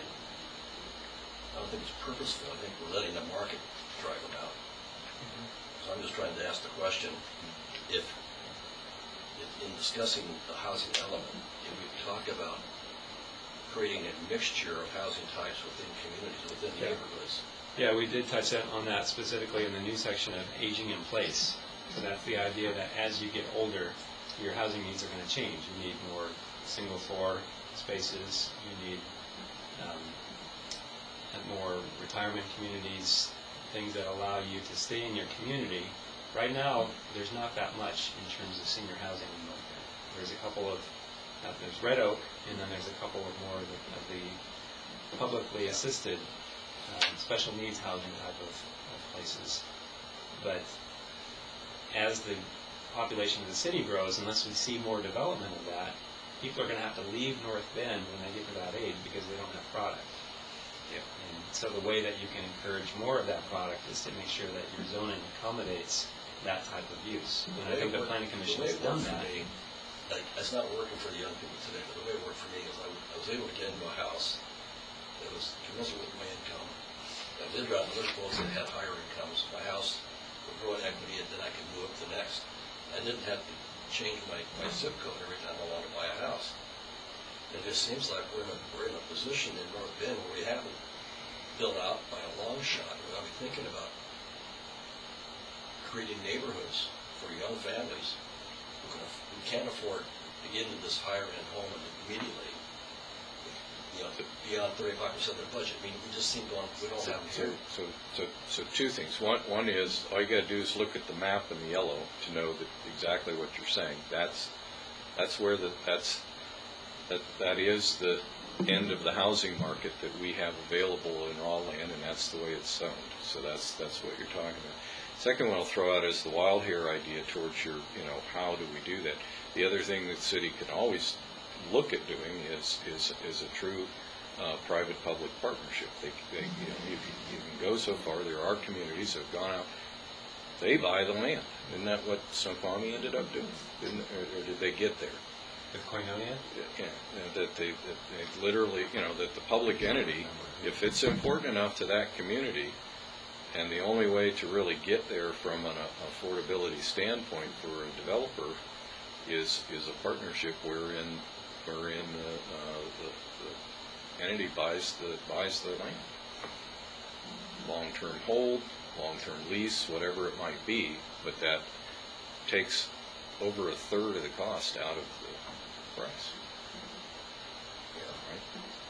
I don't think it's purposeful. I think we're letting the market drive them out. So I'm just trying to ask the question, if, if in discussing the housing element, if we talk about creating a mixture of housing types within communities, within neighborhoods. Yeah, we did touch that- on that specifically in the new section of aging in place. So that's the idea that as you get older, your housing needs are going to change. You need more single floor spaces. You need um, more retirement communities, things that allow you to stay in your community. Right now, there's not that much in terms of senior housing in North Bend. There's a couple of, uh, there's Red Oak, and then there's a couple of more of the, of the publicly assisted um, special needs housing type of, of places. But as the population of the city grows, unless we see more development of that, people are going to have to leave North Bend when they get to that age because they don't have product. Yeah. And so the way that you can encourage more of that product is to make sure that your zoning accommodates that type of use. And I think the planning commission has done that. The way it worked for me, like, it's not working for the young people today, but the way it worked for me is I, w- I was able to get into a house that was commensurate with my income. I lived around other folks that had higher incomes. My house would grow in equity, and then I could move up to the next. I didn't have to change my, my zip code every time I wanted to buy a house. It just seems like we're in a, we're in a position in North Bend where we haven't built out by a long shot. We ought to be thinking about creating neighborhoods for young families who, can, aff- who can't afford to get into this higher end home immediately, you know, beyond thirty-five percent of their budget. I mean, we just seem going, we don't So, have it so, here. so, so, so two things. One, one is, all you gotta do is look at the map in the yellow to know that exactly what you're saying. That's, that's where the, that's, that, that is the end of the housing market that we have available in raw land, and that's the way it's zoned. So that's, that's what you're talking about. Second one I'll throw out is the wild hair idea towards your, you know, how do we do that? The other thing that the city can always look at doing is, is, is a true Uh, private-public partnership. They, they, you know, you, can- you can go so far. There are communities that have gone out. They buy the land. Isn't that what Snoqualmie ended up doing? Didn't, or, or did they get there? With Koinonia? Yeah, uh, that they, that they literally, you know, that the public entity, if it's important enough to that community, and the only way to really get there from an uh, affordability standpoint for a developer is is a partnership wherein wherein uh, uh, the, the entity buys the buys the land. Long-term hold, long-term lease, whatever it might be, but that takes over a third of the cost out of the price. Yeah. Right?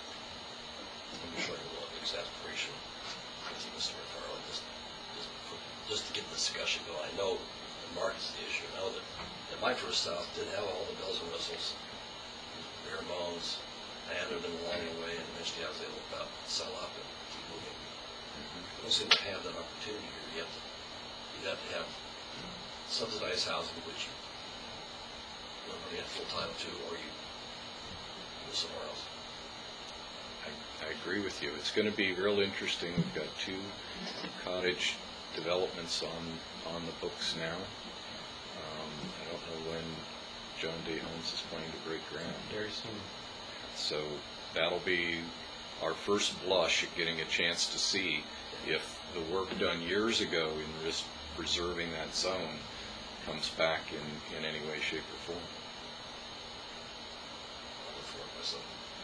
I'm showing a little exasperation with Mister McFarland, just, just, for- just to get the discussion going. I know the market's the issue. I know that, that my first house didn't have all the bells and whistles, bare bones. I handled them along the way, and eventually I was able to about sell up and keep moving. You don't seem to have that opportunity here. You have to, you have to have subsidized housing, which you don't really have full title to, or you go somewhere else. I, I agree with you. It's going to be real interesting. We've got two cottage developments on on the books now. Um, I don't know when John Day Homes is planning to break ground. Very soon. So that'll be our first blush at getting a chance to see if the work done years ago in just preserving that zone comes back in, in any way, shape, or form. I look for it myself.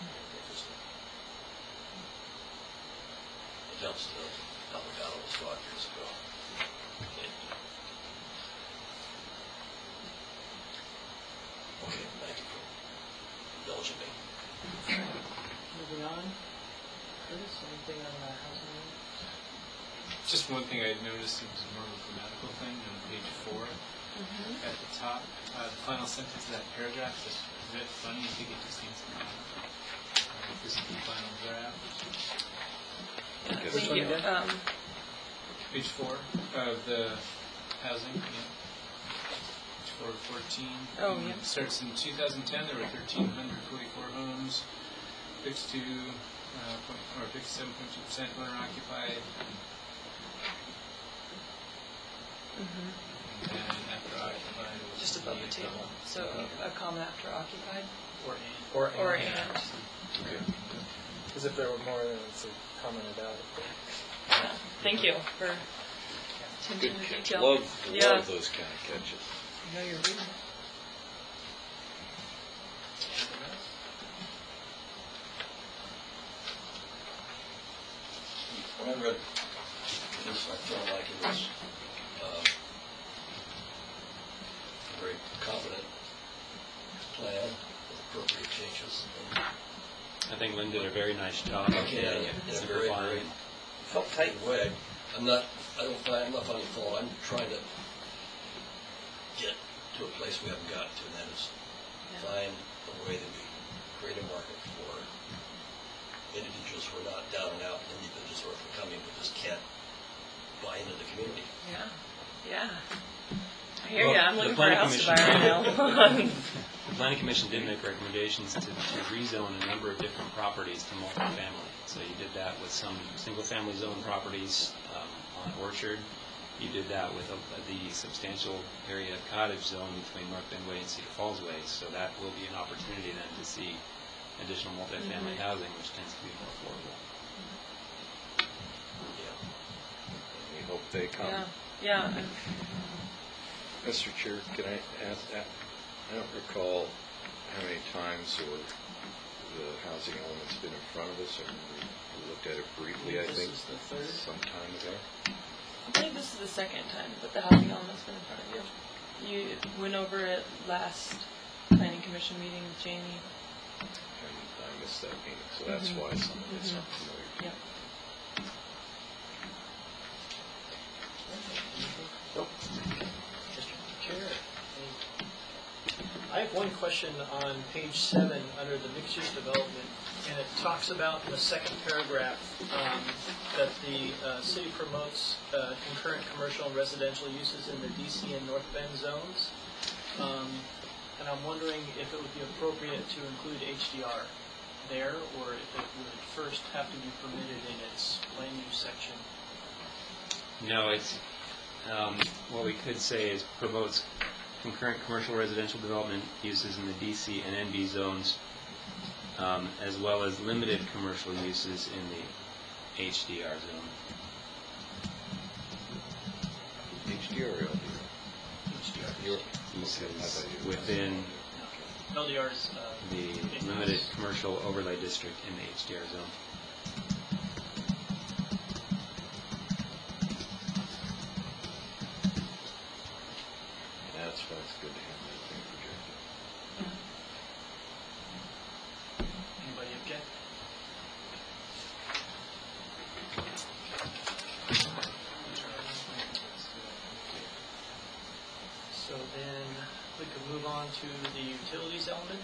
It helps to know how the battle was fought years ago. Okay, thank you for indulging me. Moving on. Curtis, anything on the housing? Just one thing I noticed, it was more of a grammatical thing on page four. At the top, uh, the final sentence of that paragraph is a bit funny. I think it just needs a comma. Uh, This is the final draft. Yes. Which one Thank you. again? Um, Page four of the housing, yeah. Page four of fourteen. Oh, Um, yeah. Starts in two thousand ten, there were thirteen hundred forty-four homes, fixed to, uh, point, or fifty-seven point two percent owner occupied. And then after occupied, it was Just above the table, so a comma after occupied, Or Or or and. and. Okay. Because if there were more, then it's commented out. Yeah. Thank you for attention Good to catch. detail. Love, Yeah. love those kind of catches. I know you're reading. When I read this, I felt like it was uh, a very confident plan with appropriate changes. And I think Lynn did a very nice job of Okay, uh, in a very, simplifying. very felt tight way. I'm not, I don't find, I'm not finding fault. I'm trying to get to a place we haven't gotten to, and that is find a way that we create a market for individuals who are not down and out, individuals who are coming but just can't buy into the community. Yeah, yeah. I hear Well, ya. I'm the looking for a planning house to buy right commission- now. The planning commission did make recommendations to, to rezone a number of different properties to multifamily. So you did that with some single-family zone properties um, on Orchard. You did that with a, the substantial area cottage zone between North Bend Way and Cedar Falls Way. So that will be an opportunity then to see additional multifamily Mhm. housing, which tends to be more affordable. Yeah. We hope they come. Yeah, yeah. Mister Chair, can I ask that? I don't recall how many times or the housing element's been in front of us, or we looked at it briefly, I This think, is the third. some time ago. I think this is the second time that the housing element's been in front of you. You went over it last planning commission meeting with Jamie. And I missed that meeting, so that's Mhm. why some of it's Mhm. not familiar. to me. Yep. Mister Chair, I have one question on page seven under the mixed-use development, and it talks about in the second paragraph um, that the uh, city promotes uh, concurrent commercial and residential uses in the D C and North Bend zones. Um, and I'm wondering if it would be appropriate to include H D R there, or if it would first have to be permitted in its land use section. No, it's, um, what we could say is promotes concurrent commercial residential development uses in the D C and N B zones, um, as well as limited commercial uses in the H D R zone. H D R or L D R? H D R. You're- Uses okay, I thought you were- within L D R is uh, the in-house. limited commercial overlay district in the H D R zone. That's why it's good to have that thing projected. Anybody object? So then we could move on to the utilities element.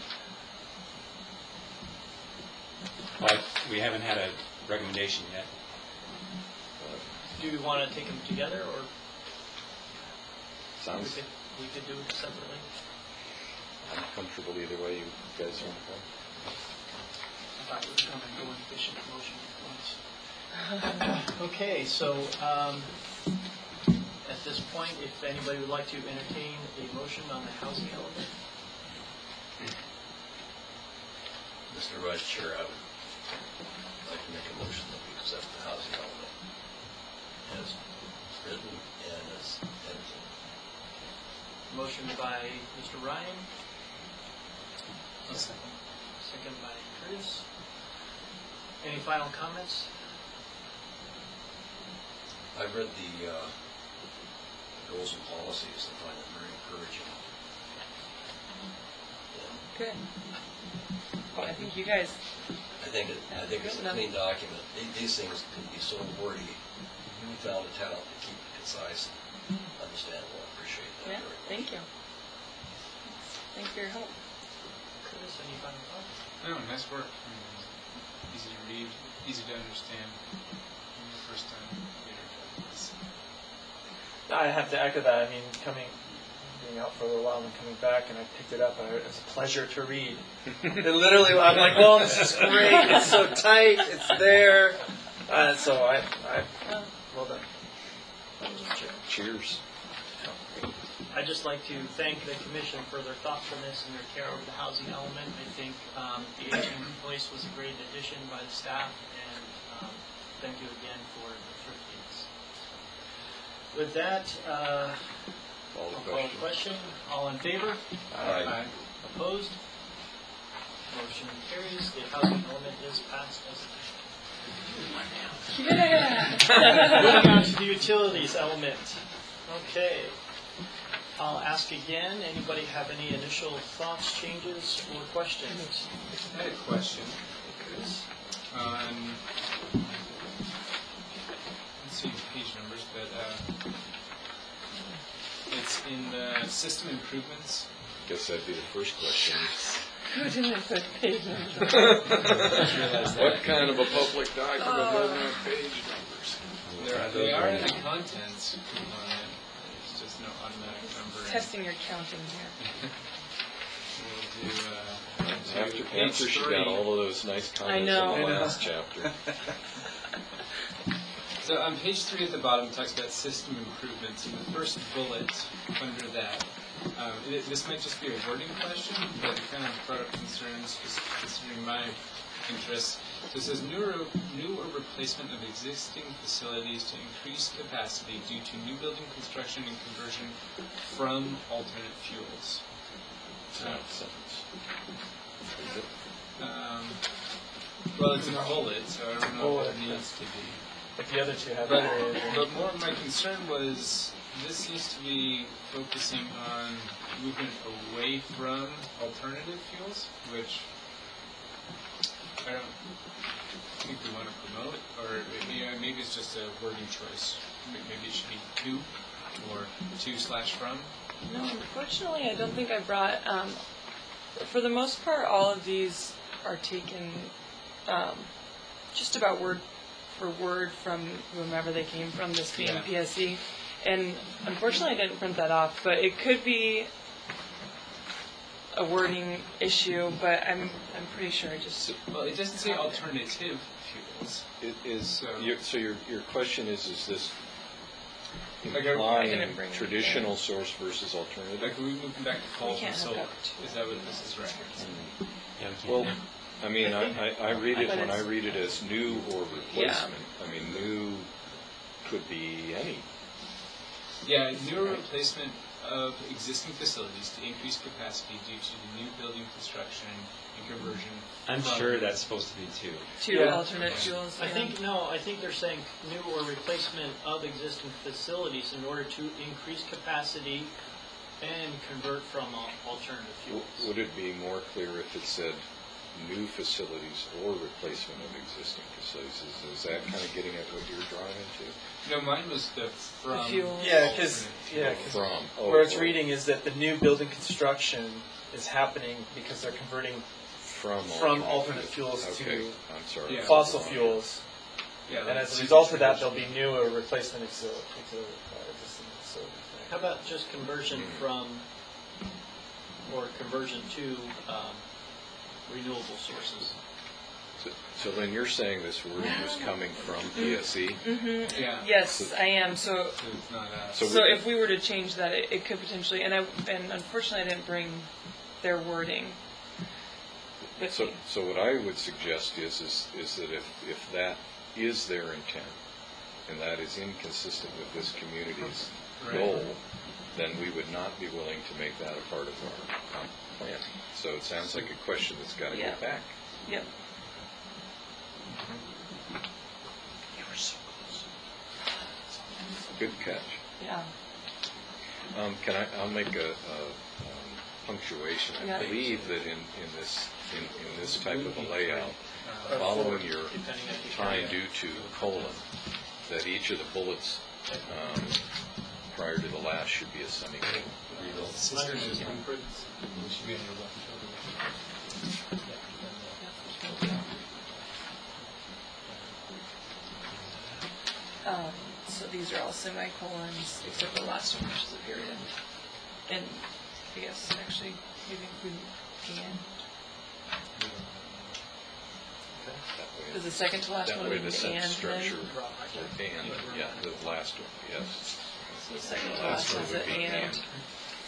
But we haven't had a recommendation yet. Do we want to take them together, or we Sounds, could, we could do it separately? I'm comfortable either way you guys want to go. I thought we were going to go in efficient motion at once. Okay, so um, at this point, if anybody would like to entertain a motion on the housing element, Mister Vice Chair, I would like to make a motion that we accept the housing element as written and as edited. motion by Mister Ryan, I'll second. second by Curtis. Any final comments? I've read the uh, goals and policies and find them very encouraging. And Good. I think you guys, I think it, I think it's a clean document. These- These things can be so wordy. We found a talent to keep it concise and understandable. I appreciate that yeah, very much. thank you. Thanks for your help. Curtis, any final thoughts? No, nice work. I mean, easy to read, easy to understand. When the first time reader. It's- I have to echo that. I mean, coming, being out for a little while and then coming back, and I picked it up, and it was a pleasure to read. It literally, I'm like, well, this is great. It's so tight. It's there. Uh, so I, I, Um, well done. Cheers. I I'd just like to thank the commission for their thoughtfulness and their care of the housing element. I think um, the aging in place was a great addition by the staff, and um, thank you again for the thriftiness. With that, uh, Call the I'll call the question. All in favor? Aye. Opposed? Motion carries. The housing element is passed as Moving on to the utilities element. Okay. I'll ask again. Anybody have any initial thoughts, changes, or questions? I had a question on, let's see the page numbers, but uh, it's in the system improvements. Guess that'd be the first question. Who didn't put page numbers? What kind of a public document doesn't have page numbers? They're, they are in the contents component. It's just no automatic numbering. Testing your counting here. We'll do, uh, After, do page after she three. got all of those nice comments know. in the I know. last chapter. So on page three at the bottom, it talks about system improvements, and the first bullet under that, um, it, this might just be a wording question, but it kind of brought up concerns, just considering my interests. So it says new or, new or replacement of existing facilities to increase capacity due to new building construction and conversion from alternate fuels. It's not a sentence. Is it? Um, well, it's in a bullet, so I don't know what it needs to be. But the other two have But, periods. but more my concern was this seems to be focusing on movement away from alternative fuels, which I don't think we want to promote, or you know, maybe it's just a wording choice. Maybe it should be to or to slash from. No, unfortunately, I don't think I brought. Um, for the most part, all of these are taken um, just about word for word from whomever they came from, this being Yeah. P S C. And unfortunately, I didn't print that off, but it could be a wording issue. But I'm I'm pretty sure I just. Well, it doesn't say alternative fuels. It is, So- your- so your, your question is, is this Like, are- I didn't implying bring it traditional source versus alternative? Like, are we moving back to coal We can't and hook solar? up to Is that what this is referencing? Yeah, we Well, can't. I mean, I, I, I read it, But when I it's- read it as new or replacement, I mean, new could be any. Yeah, new replacement of existing facilities to increase capacity due to the new building construction and conversion. I'm from- sure that's supposed to be two. Two Yeah. alternate fuels. I yeah. think, no, I think they're saying new or replacement of existing facilities in order to increase capacity and convert from al- alternative W- fuels. Would it be more clear if it said new facilities or replacement of existing facilities? Is, is that kind of getting at what you're driving to? No, mine was the from. The fuel. Yeah, because alternate yeah, fuels. 'cause From. oh, where it's oh, reading is that the new building construction is happening because they're converting From. from alternate fuels Okay, to I'm sorry. Yeah. fossil fuels, Yeah, and like as a super result of that, there'll traditional. be new or replacement auxiliary, auxiliary, uh, existing facilities. How about just conversion from, or conversion to um, renewable sources? So- So then you're saying this wording was coming from P S E? Mm-hmm. Yeah. Yes, I am. So So it's not us. So So we- if we were to change that, it, it could potentially, and I, and unfortunately I didn't bring their wording with So, me. so what I would suggest is, is, is that if, if that is their intent, and that is inconsistent with this community's Right. goal, then we would not be willing to make that a part of our comp plan. So it sounds like a question that's got to Yeah. go back. Yep. Good catch. Yeah. Um, can I, I'll make a, a um, punctuation. I Yeah. believe that in, in this, in, in this type of a layout, Uh, following your Depending on the time area. due to colon, that each of the bullets um, prior to the last should be a semicolon. System improvements. It should be on your left. Um, so these are all semicolons, except the last one, which is a period. And I guess actually maybe include and. That way- Is the second to last That one way an the and sentence then? structure, and, yeah, the last one, yes. So the second to Last last one one's would an be and. and.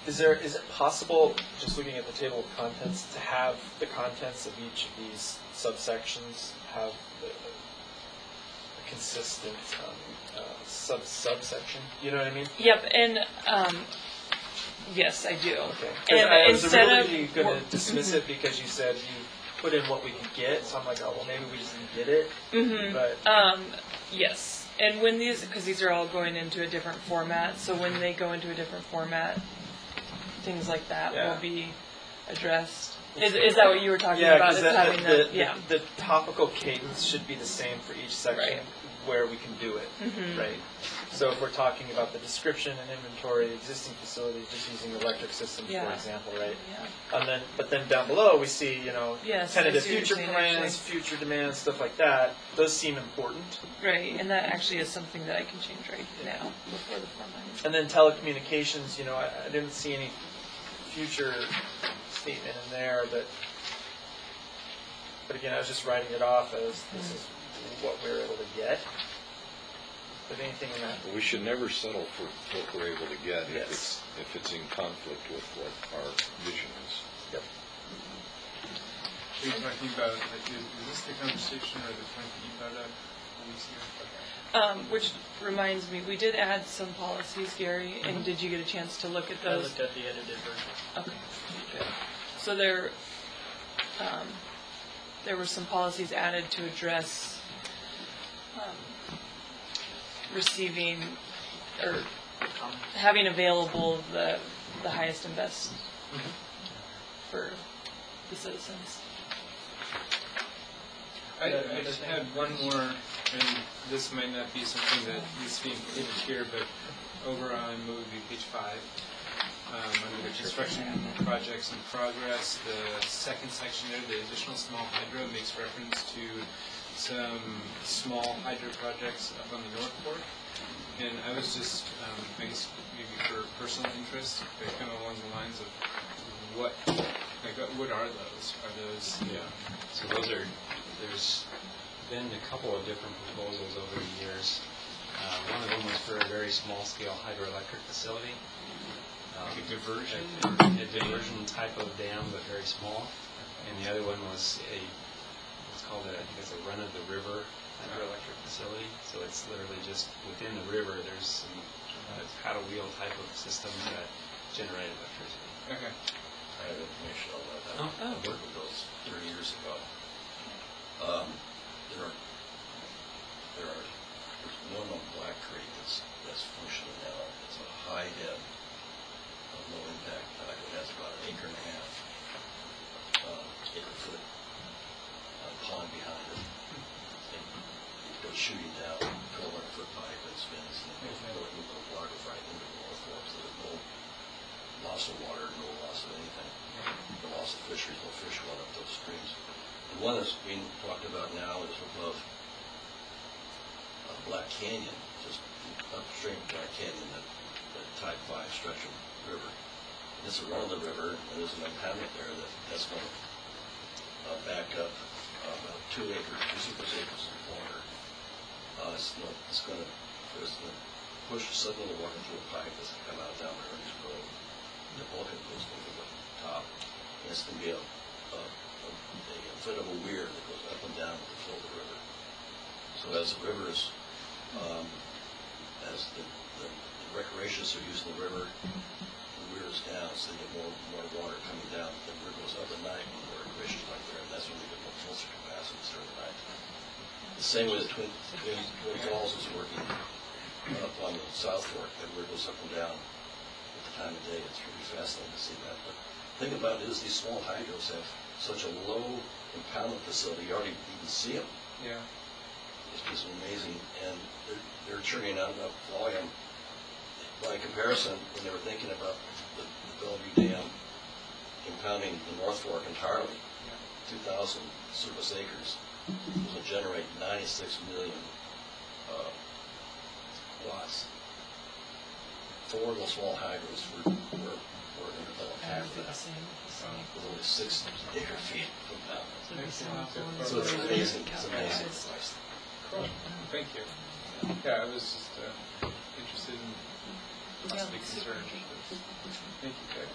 Is there, is it possible, just looking at the table of contents, to have the contents of each of these subsections have a, a consistent um, uh, sub subsection? You know what I mean? Yep, and um, yes, I do. Okay. 'Cause And I was instead originally of going well, to dismiss it because you said you put in what we could get, so I'm like, oh well, maybe we just didn't get it. mhm. But Um, yes, and when these, because these are all going into a different format, so when they go into a different format, things like that Yeah. will be addressed. Is, is that what you were talking yeah, about? because Is the, having the, the, yeah. the, the topical cadence should be the same for each section Right. where we can do it, Mhm. right? So if we're talking about the description and inventory, existing facilities, just using electric systems, for Yeah. example, right? Yeah. And then, but then down below, we see, you know, Yes, I tentative see what you're future saying, plans, actually. future demands, stuff like that. Those seem important. Right, and that actually is something that I can change right now before the format. And then telecommunications, you know, I, I didn't see any future statement in there, but but again, I was just writing it off as this is what we were able to get. But anything in that? But we should never settle for what we're able to get Yes. if it's, if it's in conflict with what our vision is. Yep. Are you talking about, like, is, is this the conversation or the point that you brought up weeks ago? Okay. Um, which reminds me, we did add some policies, Gary, and did you get a chance to look at I those? looked at the edited version. Okay, good. So there, um, there were some policies added to address um, receiving or having available the the highest and best for the citizens. I, I just had one more, and this might not be something that needs to be included here, but over on what would be page five, um, under the construction projects in progress, the second section there, the additional small hydro makes reference to some small hydro projects up on the North Fork. And I was just, um, I guess maybe for personal interest, but kind of along the lines of what, like, what are those? Are those, Yeah, so those are, there's been a couple of different proposals over the years. Uh, one of them was for a very small-scale hydroelectric facility. Um, like a diversion? A, a diversion type of dam, but very small. And the other one was a, it's called a, I think it's a run-of-the-river hydroelectric facility. So it's literally just within the river, there's some uh, paddle wheel type of systems that generate electricity. Okay. I have information on that. Oh. I worked with those thirty years ago. Um, there are, there are, there's one on Black Creek that's, that's functioning now. It's a high head, a low impact pipe. It has about an acre and a half, uh, acre foot uh, pond behind it. It, it goes shooting down, twelve hundred foot pipe and spins and it goes, goes water goes right into the North Fork. So there's no loss of water, no loss of anything. No loss of fisheries, no fish going up those streams. The one that's being talked about now is above uh, Black Canyon, just upstream of Black Canyon, that, that Type five stretch of river. It's a run of the river, and there's an impoundment there that, that's going to uh, back up uh, about two acres, two super acres of water. Uh, it's no, it's going to, it's going to push suddenly the water through a pipe that's going to come out down there and just go, the bulk of it goes over the top. And it's going to be a, a, a, a foot of a weir that goes up and down with the flow of the river. So as the rivers, um, as the, the, the recreationists are using the river, the weir is down, so they get more more water coming down. The river goes up at night when the recreation's not there, and that's when they get more closer capacity during the night. The same way the Twin, Twin, Twin Falls is working up on the South Fork. The river goes up and down at the time of day. It's really fascinating to see that. But the thing about it is these small hydros have such a low impoundment facility. You already you can see them. Yeah. It's just amazing, and they're, they're churning out enough volume. By comparison, when they were thinking about the, the Bellevue Dam impounding the North Fork entirely, two thousand surface acres, will generate ninety-six million uh, watts. Four of those small hydros were, were, were going to develop half That'd be the that, same, the same. with only six acre feet of impoundment. So it'd be Excellent. simple. So it's amazing, it's amazing. Cool. Thank you. Yeah, I was just uh, interested in Yeah, possibly super concerned. interesting. Thank you,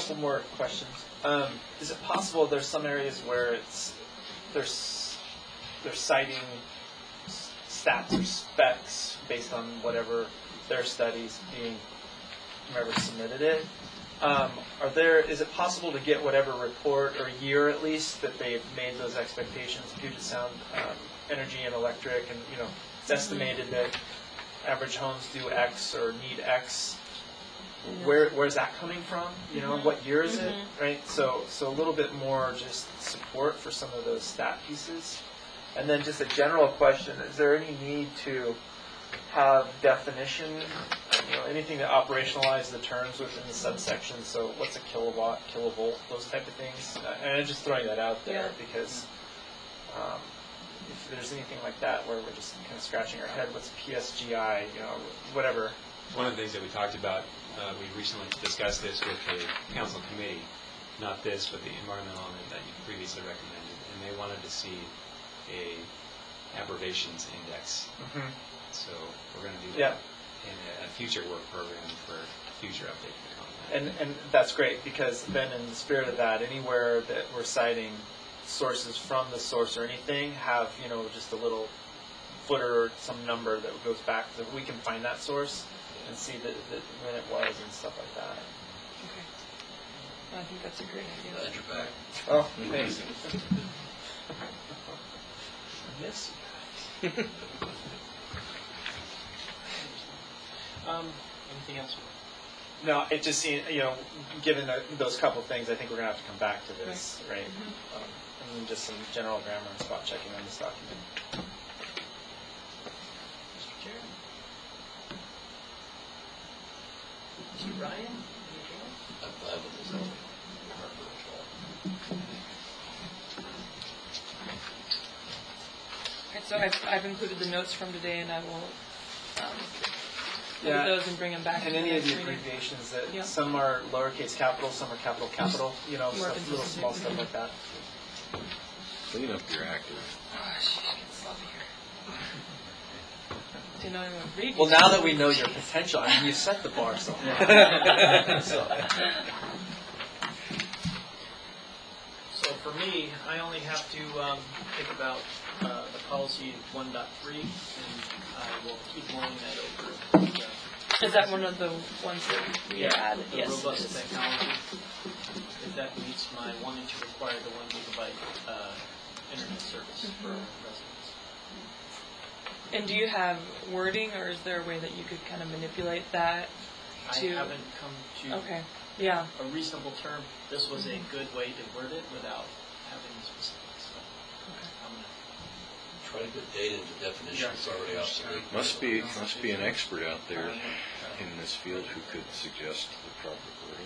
couple more questions. Um, is it possible there's some areas where it's there's they're citing s- stats or specs based on whatever their studies being whoever submitted it? Um, are there? Is it possible to get whatever report or year at least that they've made those expectations? Puget Sound um, Energy and Electric, and you know, it's estimated that average homes do X or need X. Where where's that coming from? You know, what year is it? Right. So so a little bit more just support for some of those stat pieces, and then just a general question: is there any need to have definition, you know, anything to operationalize the terms within the subsection? So what's a kilowatt, kilovolt, those type of things? Uh, and I'm just throwing that out there Yeah. because um, if there's anything like that where we're just kind of scratching our head, what's P S G I, you know, whatever. One of the things that we talked about, uh, we recently discussed this with the council committee, not this, but the environmental element that you previously recommended, and they wanted to see a abbreviations index. Mm-hmm. So we're going to do that Yeah. in a, a future work program for future update to come. And and that's great because then in the spirit of that, anywhere that we're citing sources from the source or anything, have, you know, just a little footer or some number that goes back so we can find that source and see that, that when it was and stuff like that. Okay. I think that's a great idea. Glad you're back. Oh, thanks. Yes. Um, anything else? No, it just seems, you know, given the, those couple things, I think we're going to have to come back to this, right? Um, and then just some general grammar and spot checking on this document. Mister Chair? Mister Ryan? Anything else? I'm glad with this. Okay, so I've, I've included the notes from today, and I will um, look Yeah. at those and bring them back. And to any the of next the meeting. abbreviations that Yeah. some are lowercase capital, some are capital capital, you know, More stuff, little consistency. small stuff like that. Clean up your active. Oh, she's getting sloppy here. Didn't know anyone read. Well, these. now that we know your potential, I mean, you set the bar so high. So, So for me, I only have to um, think about uh, the policy one point three, and I will keep mulling that over. Uh, Is that one of the ones that we yeah, add? the Yes. it robust is. technology. If that meets my wanting to require the one gigabyte uh, internet service for our residents. And do you have wording, or is there a way that you could kind of manipulate that? I To- haven't come to Okay. Yeah. a reasonable term. This was a good way to word it without having the specifics. So I'm gonna Try to put data into definitions, it's already obsolete. Must be, must be an expert out there in this field who could suggest the proper wording.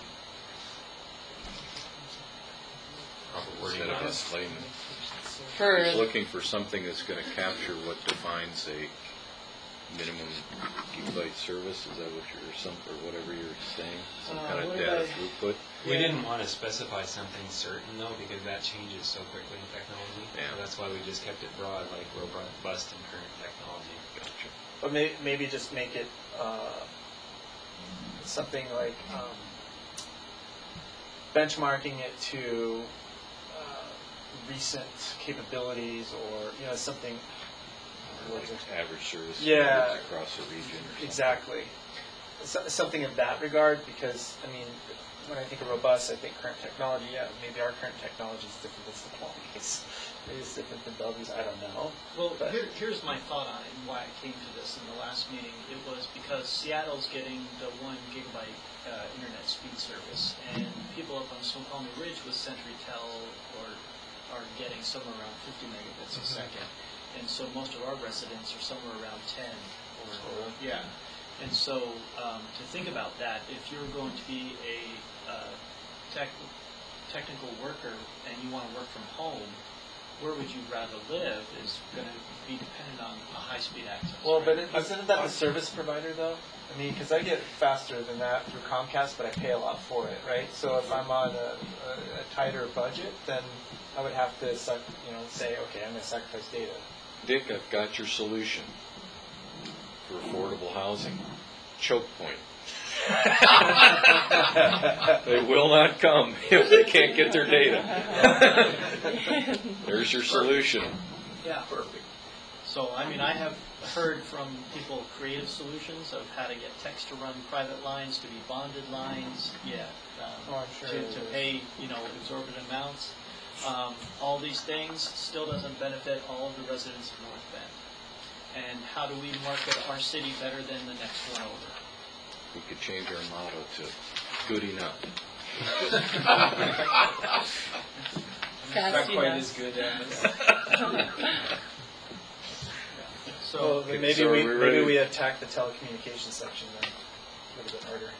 Proper wording Instead of on it. us layman. For He's looking for something that's going to capture what defines a minimum gigabyte service. Is that what you're, some, or whatever you're saying? Some Uh, kind of what data did I- throughput? We didn't want to specify something certain though, because that changes so quickly in technology. Yeah. So that's why we just kept it broad, like robust and current technology. Gotcha. but may, maybe just make it uh, something like um, benchmarking it to uh, recent capabilities, or you know, something. Like average service Yeah. standards across a region or something. Exactly. So, something in that regard, because, I mean, when I think of robust, I think current technology, yeah, maybe our current technology is different than Snoqualmie's. Maybe it's different than Bellevue's, I don't know. Well, But- here, here's my thought on it and why I came to this in the last meeting. It was because Seattle's getting the one gigabyte uh, internet speed service, and people up on Snoqualmie Ridge with CenturyTel or are getting somewhere around fifty megabits a second. And so most of our residents are somewhere around ten. Or, or yeah. And so um, to think about that, if you're going to be a uh, tech, technical worker and you want to work from home, where would you rather live is going to be dependent on a high-speed access. Well, right? but it, isn't that the service provider, though? I mean, because I get faster than that through Comcast, but I pay a lot for it, right? So if I'm on a, a, a tighter budget, then I would have to, sac- you know, say, okay, I'm going to sacrifice data. Dick, I've got your solution for affordable housing. Choke point. They will not come if they can't get their data. There's your solution. Yeah. Perfect. So, I mean, I have heard from people creative solutions of how to get text to run private lines to be bonded lines. Yeah. Um, Oh, I'm sure to, it to is. pay, you know, exorbitant amounts. Um, all these things still doesn't benefit all of the residents of North Bend. And how do we market our city better than the next one over? We could change our motto to good enough. Not Fast quite enough. as good as. So, Well, then maybe So are we, we maybe ready? we attack the telecommunications section then, a little bit harder.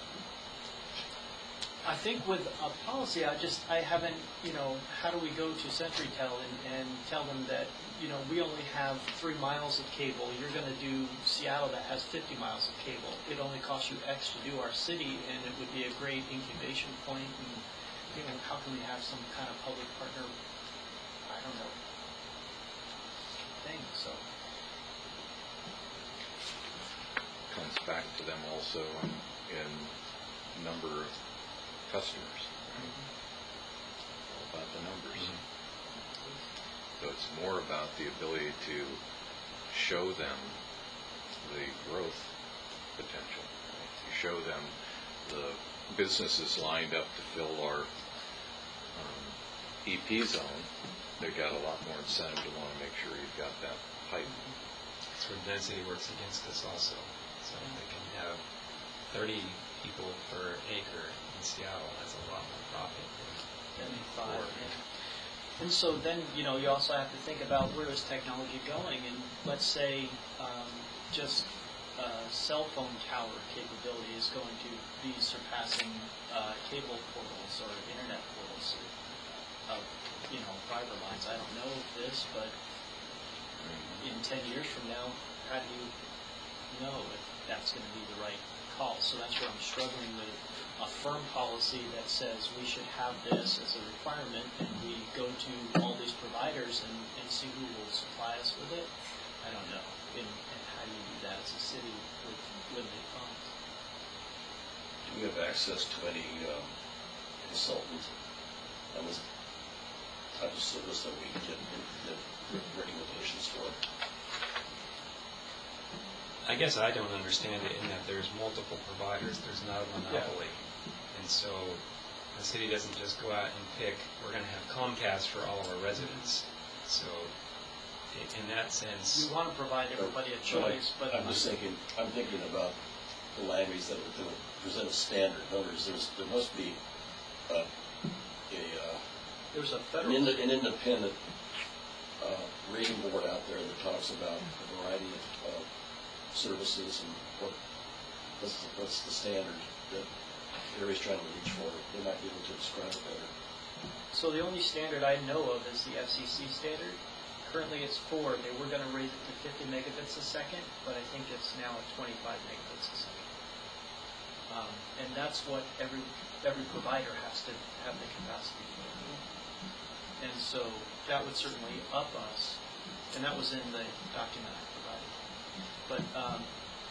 I think with a policy, I just, I haven't, you know, how do we go to CenturyTel and, and tell them that, you know, we only have three miles of cable, you're gonna do Seattle that has fifty miles of cable. It only costs you X to do our city, and it would be a great incubation point, and, you know, how can we have some kind of public partner, I don't know, thing, so. Comes back to them also in, in number of customers. Right? All about the numbers. So it's more about the ability to show them the growth potential. Right? You show them the businesses lined up to fill our um, E P zone. They've got a lot more incentive to want to make sure you've got that pipe. That's where density works against us also. So if they can have thirty people per acre in Seattle, that's a lot more profit than seventy-five, four. yeah. And so then, you know, you also have to think about where is technology going, and let's say um, just uh, cell phone tower capability is going to be surpassing uh, cable portals or internet portals of, you know, fiber lines. I don't know this, but in ten years from now, how do you know if that's going to be the right call? So that's where I'm struggling with a firm policy that says we should have this as a requirement, and we go to all these providers and, and see who will supply us with it. I don't know. And, and how do you do that as a city with limited funds? Do we have access to any um, consultant on this type of service that we can get, get recommendations for? I guess I don't understand it in that there's multiple providers, there's not a monopoly. And so the city doesn't just go out and pick, we're going to have Comcast for all of our residents. So i- in that sense, We want to provide everybody a choice, but I'm just thinking, I'm thinking about the language that would, that would present a standard. In other words, there's, there must be uh, a, uh, there's a an, federal. ind- an independent uh, rating board out there that talks about a variety of uh, services and what, what's the, what's the standard that everybody's trying to reach for. They might be able to describe it better. So the only standard I know of is the F C C standard. Currently it's four. They were going to raise it to fifty megabits a second, but I think it's now at twenty-five megabits a second. Um, and that's what every every provider has to have the capacity for. And so that would certainly up us, and that was in the document I provided. But um,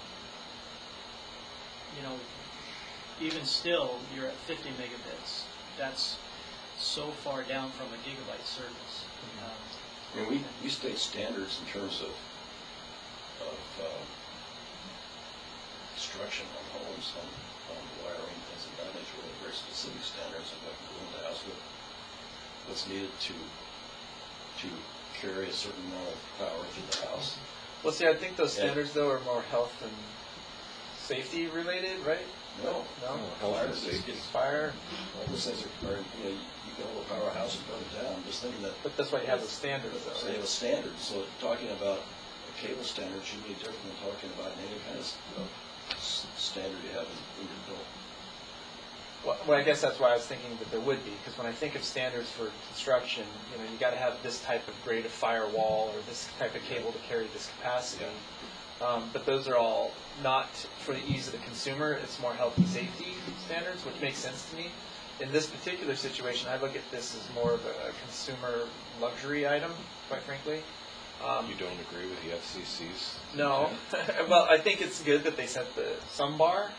you know, even still, you're at fifty megabits. That's so far down from a gigabyte service. Um, I mean, we, we state standards in terms of, of uh, construction on homes, on, on wiring, things of that nature. We have very specific standards of what can go in the house, what, what's needed to, to carry a certain amount of power through the house. Well, see, I think those Yeah. standards though are more health and safety related, right? No. No? Health and Fire is- safety. is- Fire, All those things are, are, you know, you can overpower a house and burn it down. I'm just thinking that, but that's why you have those standards so though, you have right? a standard, so talking about a cable standard should be different than talking about any kind of s- of s- standard you have in in your bill. Well, well, I guess that's why I was thinking that there would be, because when I think of standards for construction, you know, you got to have this type of grade of firewall or this type of cable to carry this capacity. Um, but those are all not for the ease of the consumer. It's more health and safety standards, which makes sense to me. In this particular situation, I look at this as more of a consumer luxury item, quite frankly. Um, You don't agree with the F C C's? no. Well, I think it's good that they set the some bar,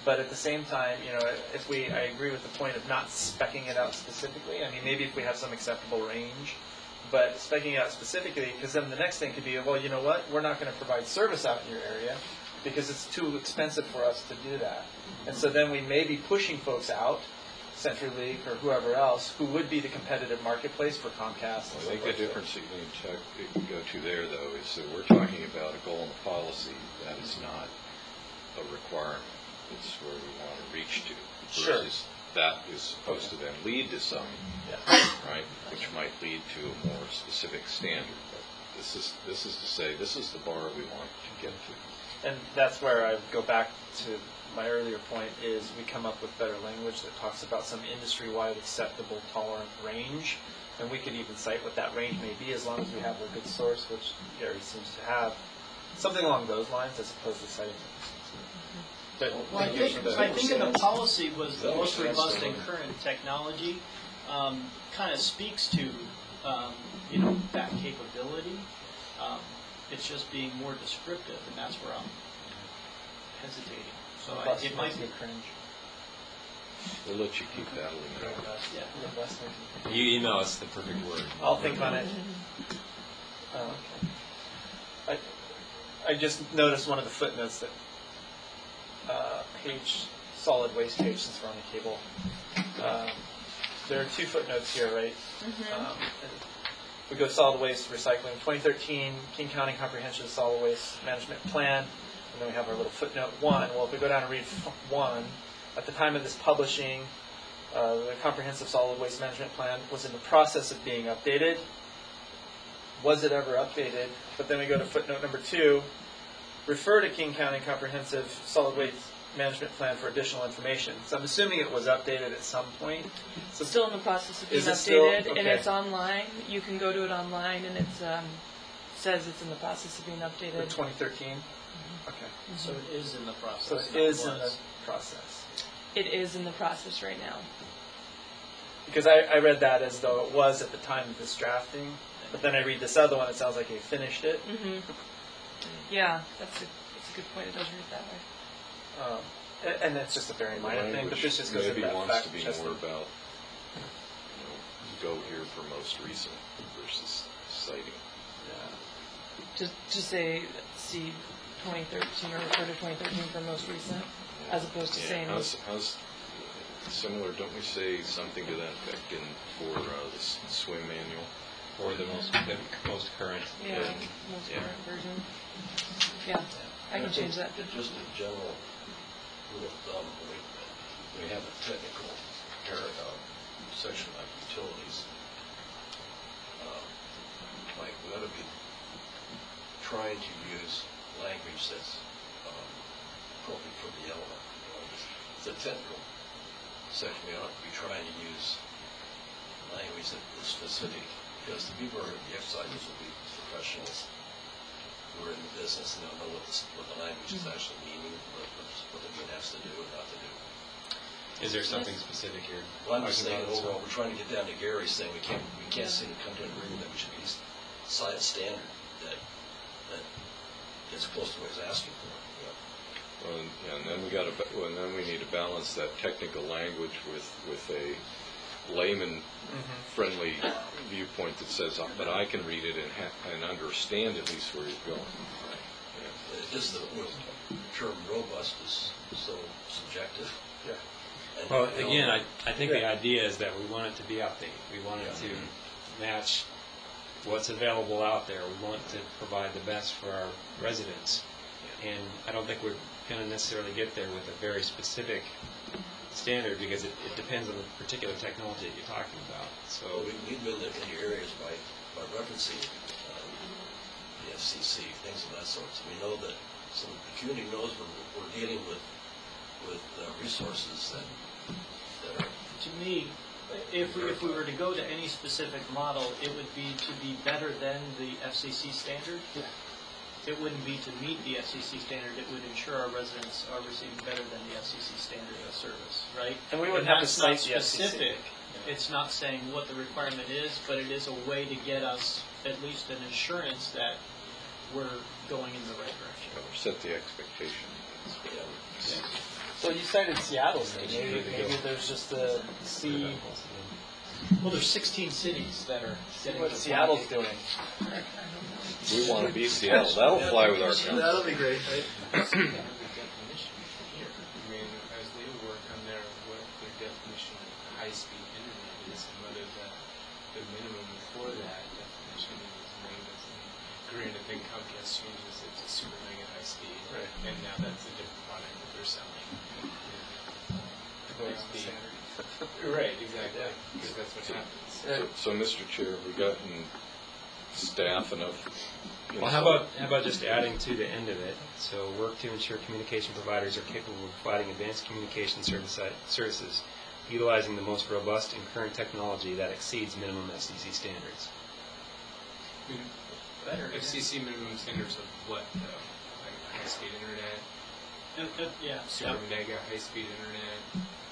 But at the same time, you know, if we, I agree with the point of not speccing it out specifically. I mean, maybe if we have some acceptable range, but speccing it out specifically, because then the next thing could be, well, you know what, we're not going to provide service out in your area because it's too expensive for us to do that. And so then we may be pushing folks out, CenturyLink or whoever else, who would be the competitive marketplace for Comcast. I think the difference that you need to check, you can go to there, though, is that we're talking about a goal and a policy that is not a requirement. It's where we want to reach to. Sure. Versus that is supposed to then lead to some, Yeah. right, which might lead to a more specific standard. But this is, this is to say, this is the bar we want to get to. And that's where I go back to my earlier point is we come up with better language that talks about some industry-wide acceptable tolerant range. And we could even cite what that range may be as long as we have a good source, which Gary seems to have. Something along those lines as opposed to citing. But Well, I thank you think, for the- I think in the policy was the That most makes sense, robust though. and current technology, um, kind of speaks to, um, you know, that capability. Um, it's just being more descriptive, and that's where I'm hesitating. So I, Robust it might makes be, me cringe. We'll let you keep that a little bit. yeah. Robust makes me cringe. You email us the perfect word. I'll think on it. Oh, okay. I, I just noticed one of the footnotes that uh, page, solid waste page, since we're on the cable. Um, there are two footnotes here, right? Um, and we go solid waste recycling. twenty thirteen King County Comprehensive Solid Waste Management Plan. And then we have our little footnote one. Well, if we go down and read f- one, at the time of this publishing, uh, the Comprehensive Solid Waste Management Plan was in the process of being updated. Was it ever updated? But then we go to footnote number two, refer to King County Comprehensive Solid Waste Management Plan for additional information. So I'm assuming it was updated at some point. So Still in the process of being Is it still- updated, and okay. it's online. You can go to it online, and it's um, says it's in the process of being for updated. twenty thirteen? Okay. So it is in the process. So it not is in the was. process. It is in the process right now. Because I, I read that as though it was at the time of this drafting, but then I read this other one, it sounds like they finished it. hmm Yeah, that's a that's a good point. It does read that way. Um, a- and that's just a very minor thing, but Language this just goes into maybe that wants fact to be just more about, you know, go here for most recent versus citing. Just to say, see twenty thirteen or refer to twenty thirteen for most recent, as opposed to Yeah, saying how's, how's similar, don't we say something to that effect in, for uh, the s- swim manual? Or the most, the most current. yeah, Yeah. most Yeah. current version. Yeah, I can change that. Just a general rule of thumb, when we, we have a technical paragraph section like utilities, uh, like we ought to be trying to use language that's um, appropriate for the element. You know, it's, it's a technical section. We ought to be trying to use language that is specific, because the people who are the exercises will be professionals who are in the business and they'll know what, this, what the language is actually meaning, what, what the mean has to do and not to do. Is there something specific here? Well, I'm just Talking thinking about as overall, well? we're trying to get down to Gary's thing. We can't, we can't seem to come to an agreement that we should use science standard that, that gets close to what he's asking for. You know. Well, and- yeah, and then we got to, well, and then we need to balance that technical language with, with a layman-friendly viewpoint that says, "Oh, but I can read it and ha- and understand at least where he's going." Yeah. It's just the, you know, the term robust is so subjective. Yeah. And, Well, you know, again, I, I think the Yeah. idea is that we want it to be updated. We want it to match what's available out there. We want to provide the best for our residents. And I don't think we're going to necessarily get there with a very specific standard, because it, it depends on the particular technology that you're talking about. So, Well, we, we've been in the areas by, by referencing um, the F C C, things of that sort. So we know that, so the community knows we're, we're dealing with, with uh, resources that, that are, To me, if we, if we were to go to any specific model, it would be to be better than the F C C standard. It wouldn't be to meet the F C C standard, it would ensure our residents are receiving better than the F C C standard of service, right? And we wouldn't have to that's not cite the F C C. specific. It's not saying what the requirement is, but it is a way to get us at least an assurance that we're going in the right direction. Or set the expectation. you know, So you cited Seattle State. Maybe, maybe there's just a C. Well, there's sixteen cities that are getting What the Seattle's blanket. doing. We want to be Seattle. That'll fly with our council. That'll be great, right? I mean, as they work on their, what their definition of high-speed internet is, and whether the, the minimum for that definition is megas. And granted, then Comcast changes it to super mega high speed, Right. and now that's a different product that they're selling. Going on the High-speed. standard. Right, exactly, because that's what happens. So, so, Mister Chair, have we gotten staff enough? you know, Well, how about, how about just adding to the end of it? So work to ensure communication providers are capable of providing advanced communication service, services, utilizing the most robust and current technology that exceeds minimum F C C standards. I mean, Better. F C C minimum standards of what, though? Like high-speed internet, Uh, uh, Yeah, super yeah. mega high-speed internet?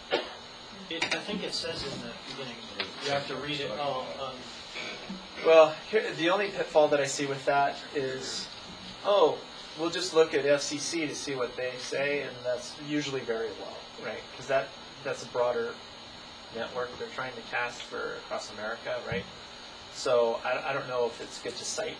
It, I think it says in the beginning, you have to read it, oh, um, Well, here, the only pitfall that I see with that is, oh, we'll just look at F C C to see what they say, and that's usually very low, right? Because that, that's a broader network they're trying to cast for across America, right? So I, I don't know if it's good to cite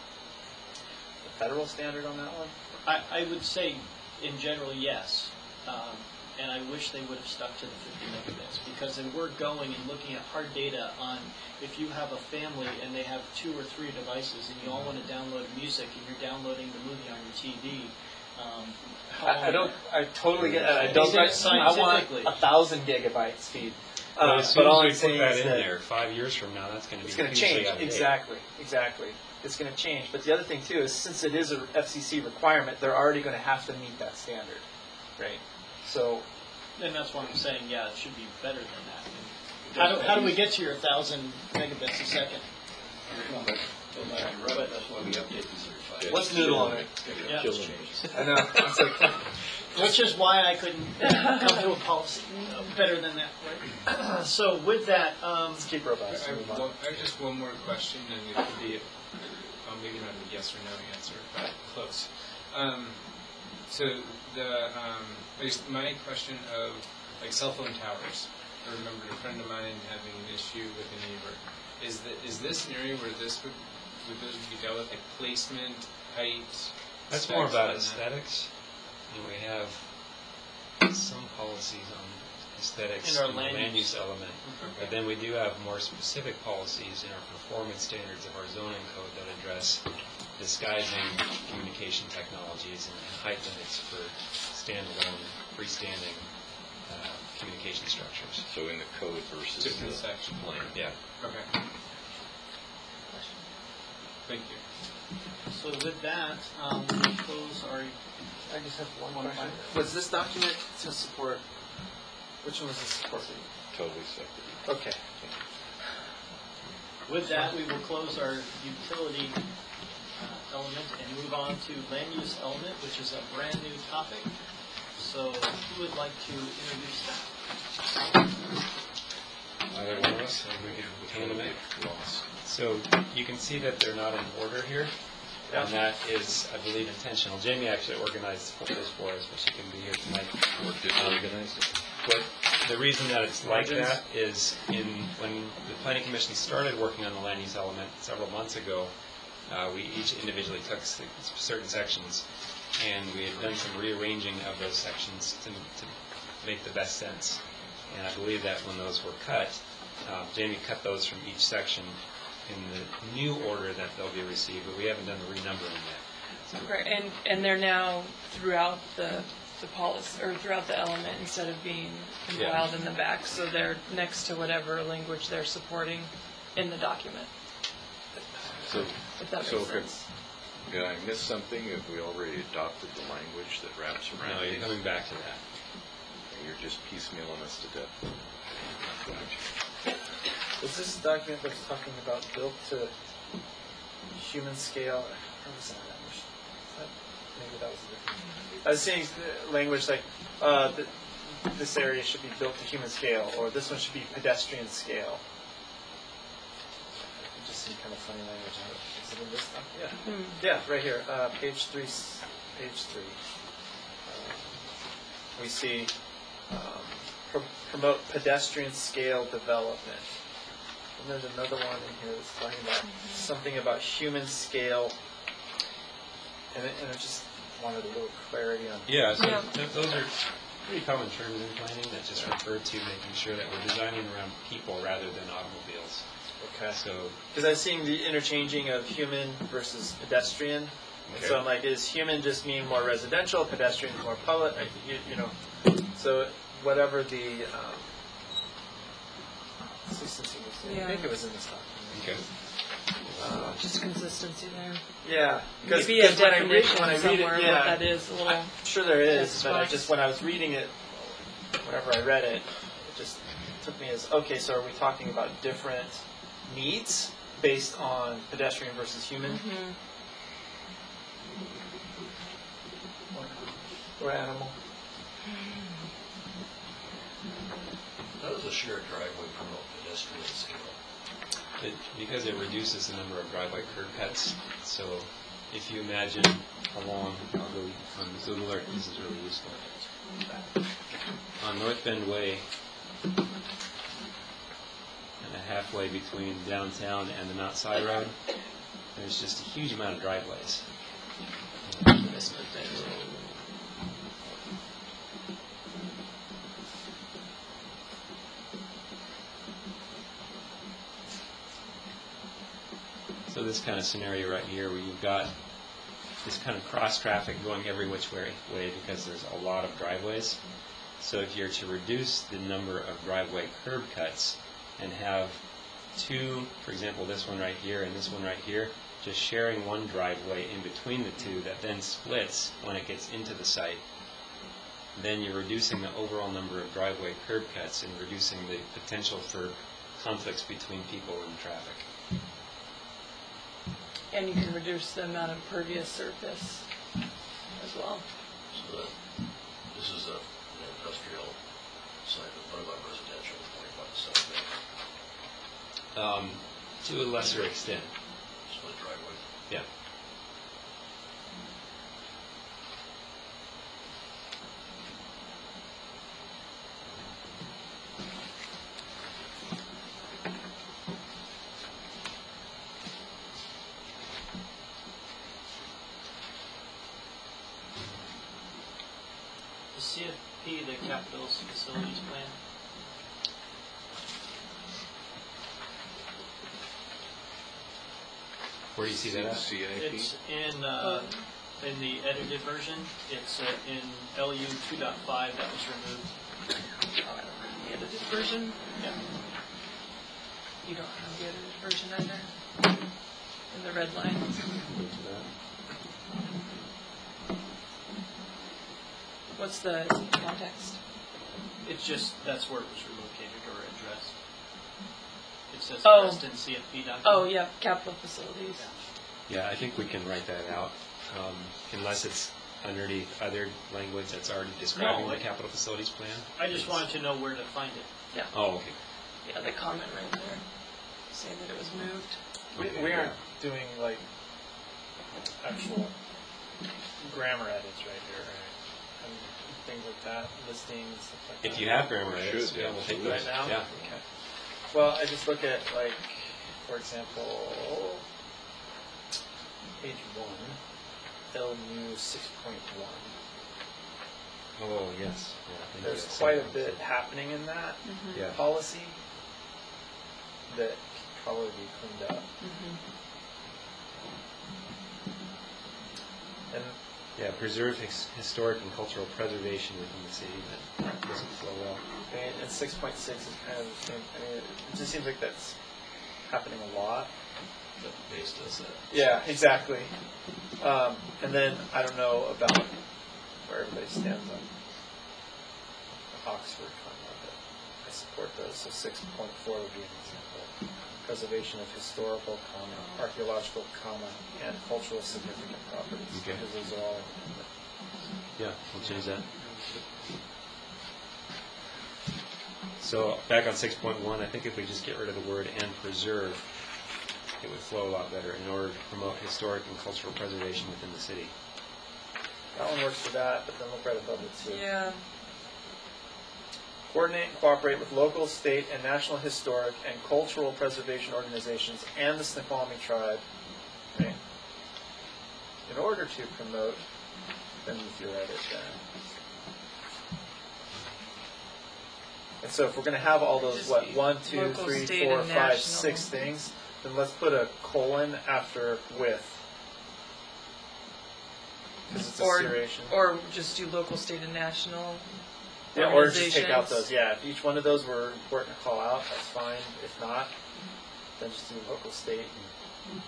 the federal standard on that one. I, I would say in general, yes. Um, and I wish they would have stuck to the fifty megabits, because then we're going and looking at hard data on if you have a family and they have two or three devices and you all want to download music and you're downloading the movie on your T V. Um, how I, I don't. I totally get that. I don't. Is it I, I want scientifically? a thousand gigabyte speed. But Uh, as soon but all as I'm we put saying that is in that there, five years from now, that's going to be it's going to hugely change. out of date. Exactly. Exactly. It's going to change. But the other thing too is, since it is a F C C requirement, they're already going to have to meet that standard, right? So And that's why I'm saying, yeah, it should be better than that. How do, how do we get to your thousand megabits a second? But that's why we update the certified. let's noodle on it. Yeah. Killing me. I know. It's like, Which is why I couldn't come to a policy better than that, right? So with that, um, let's keep I robust. have, Move on. one, I have just one more question, and it could be, well, maybe not a yes or no answer, but close. Um, so the, um, I just, my question of like cell phone towers. I remembered a friend of mine having an issue with a neighbor. Is that is this an area where this would would those be dealt with, like placement, height? That's specs more about on that? aesthetics. And we have some policies on aesthetics In our and the land land use. use element. But then we do have more specific policies in our performance standards of our zoning code that address disguising communication technologies and height limits for standalone, freestanding uh, communication structures. So in the code versus Different the section. plan. Yeah. Okay. Thank you. so with that, um, we close our, I just have one, One question. final. Was this document to support? Which one was this support? Totally separate. Okay. with that, we will close our utility uh, element and move on to land use element, which is a brand new topic. So who would like to introduce that? Either one of us, or we can hand them in. So you can see that they're not in order here, and that is, I believe, intentional. Jamie actually organized this for us, but she couldn't be here tonight. Or disorganized it. But the reason that it's like that is in, when the Planning Commission started working on the land use element several months ago, uh, we each individually took s- certain sections, and we had done some rearranging of those sections to, to make the best sense. And I believe that when those were cut, uh, Jamie cut those from each section in the new order that they'll be received, but we haven't done the renumbering yet. Right, and, and they're now throughout the, the policy, or throughout the element instead of being compiled in the back, so they're next to whatever language they're supporting in the document, So, if that so makes could, sense. did I miss something? Have we already adopted the language that wraps around No, you're these? coming back to that. You're just piecemealing us to death. Is this document that's talking about built to human scale? How was that language? Is that- Maybe that was a different. I was saying uh, language like uh, th- this area should be built to human scale, or this one should be pedestrian scale. It just seemed kind of funny language. Is it in this stuff? Yeah. Hmm. Yeah, right here, uh, page three. s- Page three. Uh, we see um, pro- promote pedestrian scale development. And there's another one in here that's talking about something about human scale. And, it, and I just wanted a little clarity on. Yeah, so Yeah. th- those are pretty common terms in planning that just refer to making sure that we're designing around people rather than automobiles. Okay. So, Because I was seeing the interchanging of human versus pedestrian. And so I'm like, is human just mean more residential, pedestrian more public? I, you, you know, so whatever the um, consistency was, I Yeah. think it was in this document. okay. Uh, Just consistency there. yeah, because Maybe a when I read, definition when I read somewhere it, of yeah, what that is. A little. I'm sure there is, That's but I fine. just when I was reading it, whenever I read it, it just took me as okay. So are we talking about different needs based on pedestrian versus human, Mhm. or animal? How does a shared driveway promote pedestrian scale? It, because it reduces the number of driveway curb cuts. So if you imagine along, I'll go on Google Earth, this is really useful. On North Bend Way, kind of halfway between downtown and the Mount Si Road, there's just a huge amount of driveways. So this kind of scenario right here where you've got this kind of cross traffic going every which way, way because there's a lot of driveways. So if you're to reduce the number of driveway curb cuts and have two, for example, this one right here and this one right here, just sharing one driveway in between the two that then splits when it gets into the site, then you're reducing the overall number of driveway curb cuts and reducing the potential for conflicts between people and traffic. And you can reduce the amount of pervious surface as well. So that, this is a, an industrial site, but what about residential, like what, something, Um, to a lesser extent, split driveway? yeah. The C F P, the Capital Facilities Plan. Where do you see that at? C I P? It's in, uh, in the edited version, it's uh, in L U two point five that was removed. The edited version? Yeah. You don't have the edited version either? In the red line? What's the context? It's just, that's where it was relocated or addressed. It says Oh. addressed in C F P document. Oh, yeah, capital facilities. Yeah, I think we can write that out, um, unless it's underneath other language that's already describing No, the it- capital facilities plan. I just wanted to know where to find it. Yeah, Oh, okay. yeah, the comment right there, saying that it was moved. We, Okay, we yeah. aren't doing like actual grammar edits right here, right? And things like that, listings, stuff like that. If you have grammar We edits, should, yeah, yeah. we'll take Right those. now? Yeah. Okay. Well, I just look at like, for example, page one, L U six point one. Oh, yes. Yeah, I think There's that's quite a something. bit happening in that Yeah. policy that could probably be cleaned up. And Yeah, preserve his, historic and cultural preservation within the city. That doesn't flow well. and, and six point six is kind of the same. I mean, it just seems like that's happening a lot. The base does that. Yeah, exactly. Um, and then I don't know about where everybody stands on Oxford comma, but I support those. So six point four would be an example. Preservation of historical, comma, archaeological, comma, and cultural significant properties. Okay. Because those are all independent. Yeah, we'll change that. So back on six point one, I think if we just get rid of the word "and preserve," it would flow a lot better in order to promote historic and cultural preservation within the city. That one works for that, but then look right above it too. Yeah, coordinate and cooperate with local, state, and national historic and cultural preservation organizations and the Snoqualmie tribe, right, in order to promote, then if you write it down. And so if we're going to have all those, Just what, one, two, local, three, state, four, and five, national. six things, then let's put a colon after with. Because it's a Or, seriation. or just do local, state, and national Yeah, or just take out organizations. those. Yeah, if each one of those were important to call out, that's fine. If not, then just do local, state. And...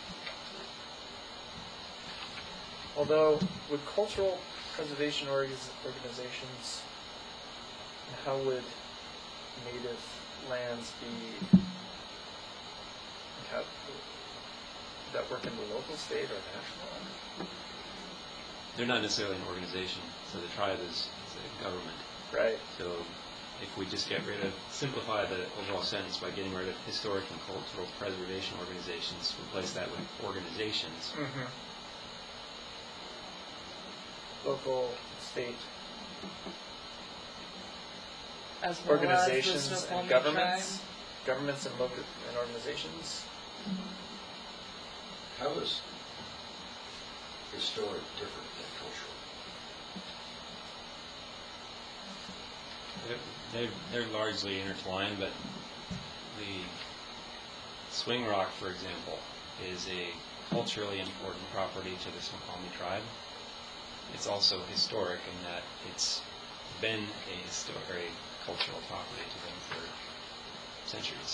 Although, would cultural preservation org- organizations, and how would native lands be? How, would that work in the local, state, or national? They're not necessarily an organization, so the tribe is, is a government. Right. So if we just get rid of, simplify the overall sentence by getting rid of historic and cultural preservation organizations, replace that with organizations. Mm-hmm. Local, state, As well as the organizations Snoqualmie and governments, tribe. governments and local and organizations. How is historic different than cultural? They're, they're, they're largely intertwined, but the Swing Rock, for example, is a culturally important property to the Snoqualmie tribe. It's also historic in that it's been a historic, very cultural property to them for centuries.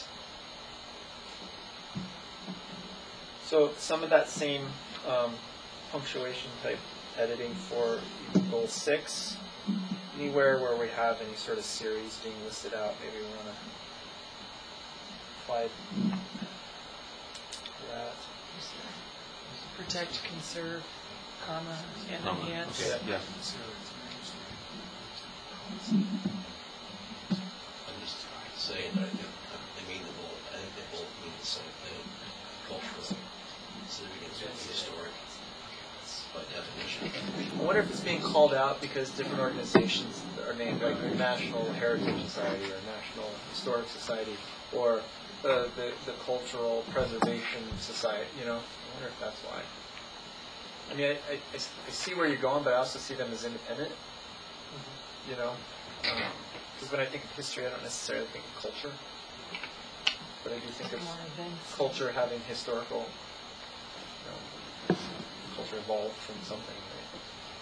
So some of that same um, punctuation type editing for goal six, anywhere where we have any sort of series being listed out, maybe we want to apply that. Protect, conserve, comma, and Comma, enhance. okay, yeah. I'm just saying that I think they mean the both, I think they both mean the same thing. Cultural, civic, and historic, by definition. I wonder if it's being called out because different organizations are named, like the National Heritage Society or National Historic Society, or the, the, the Cultural Preservation Society, you know? I wonder if that's why. I mean, I, I, I s- I see where you're going, but I also see them as independent, you know? Because when I think of history, I don't necessarily think of culture. But I do think of More events. culture having historical, you know, culture evolved from something, right?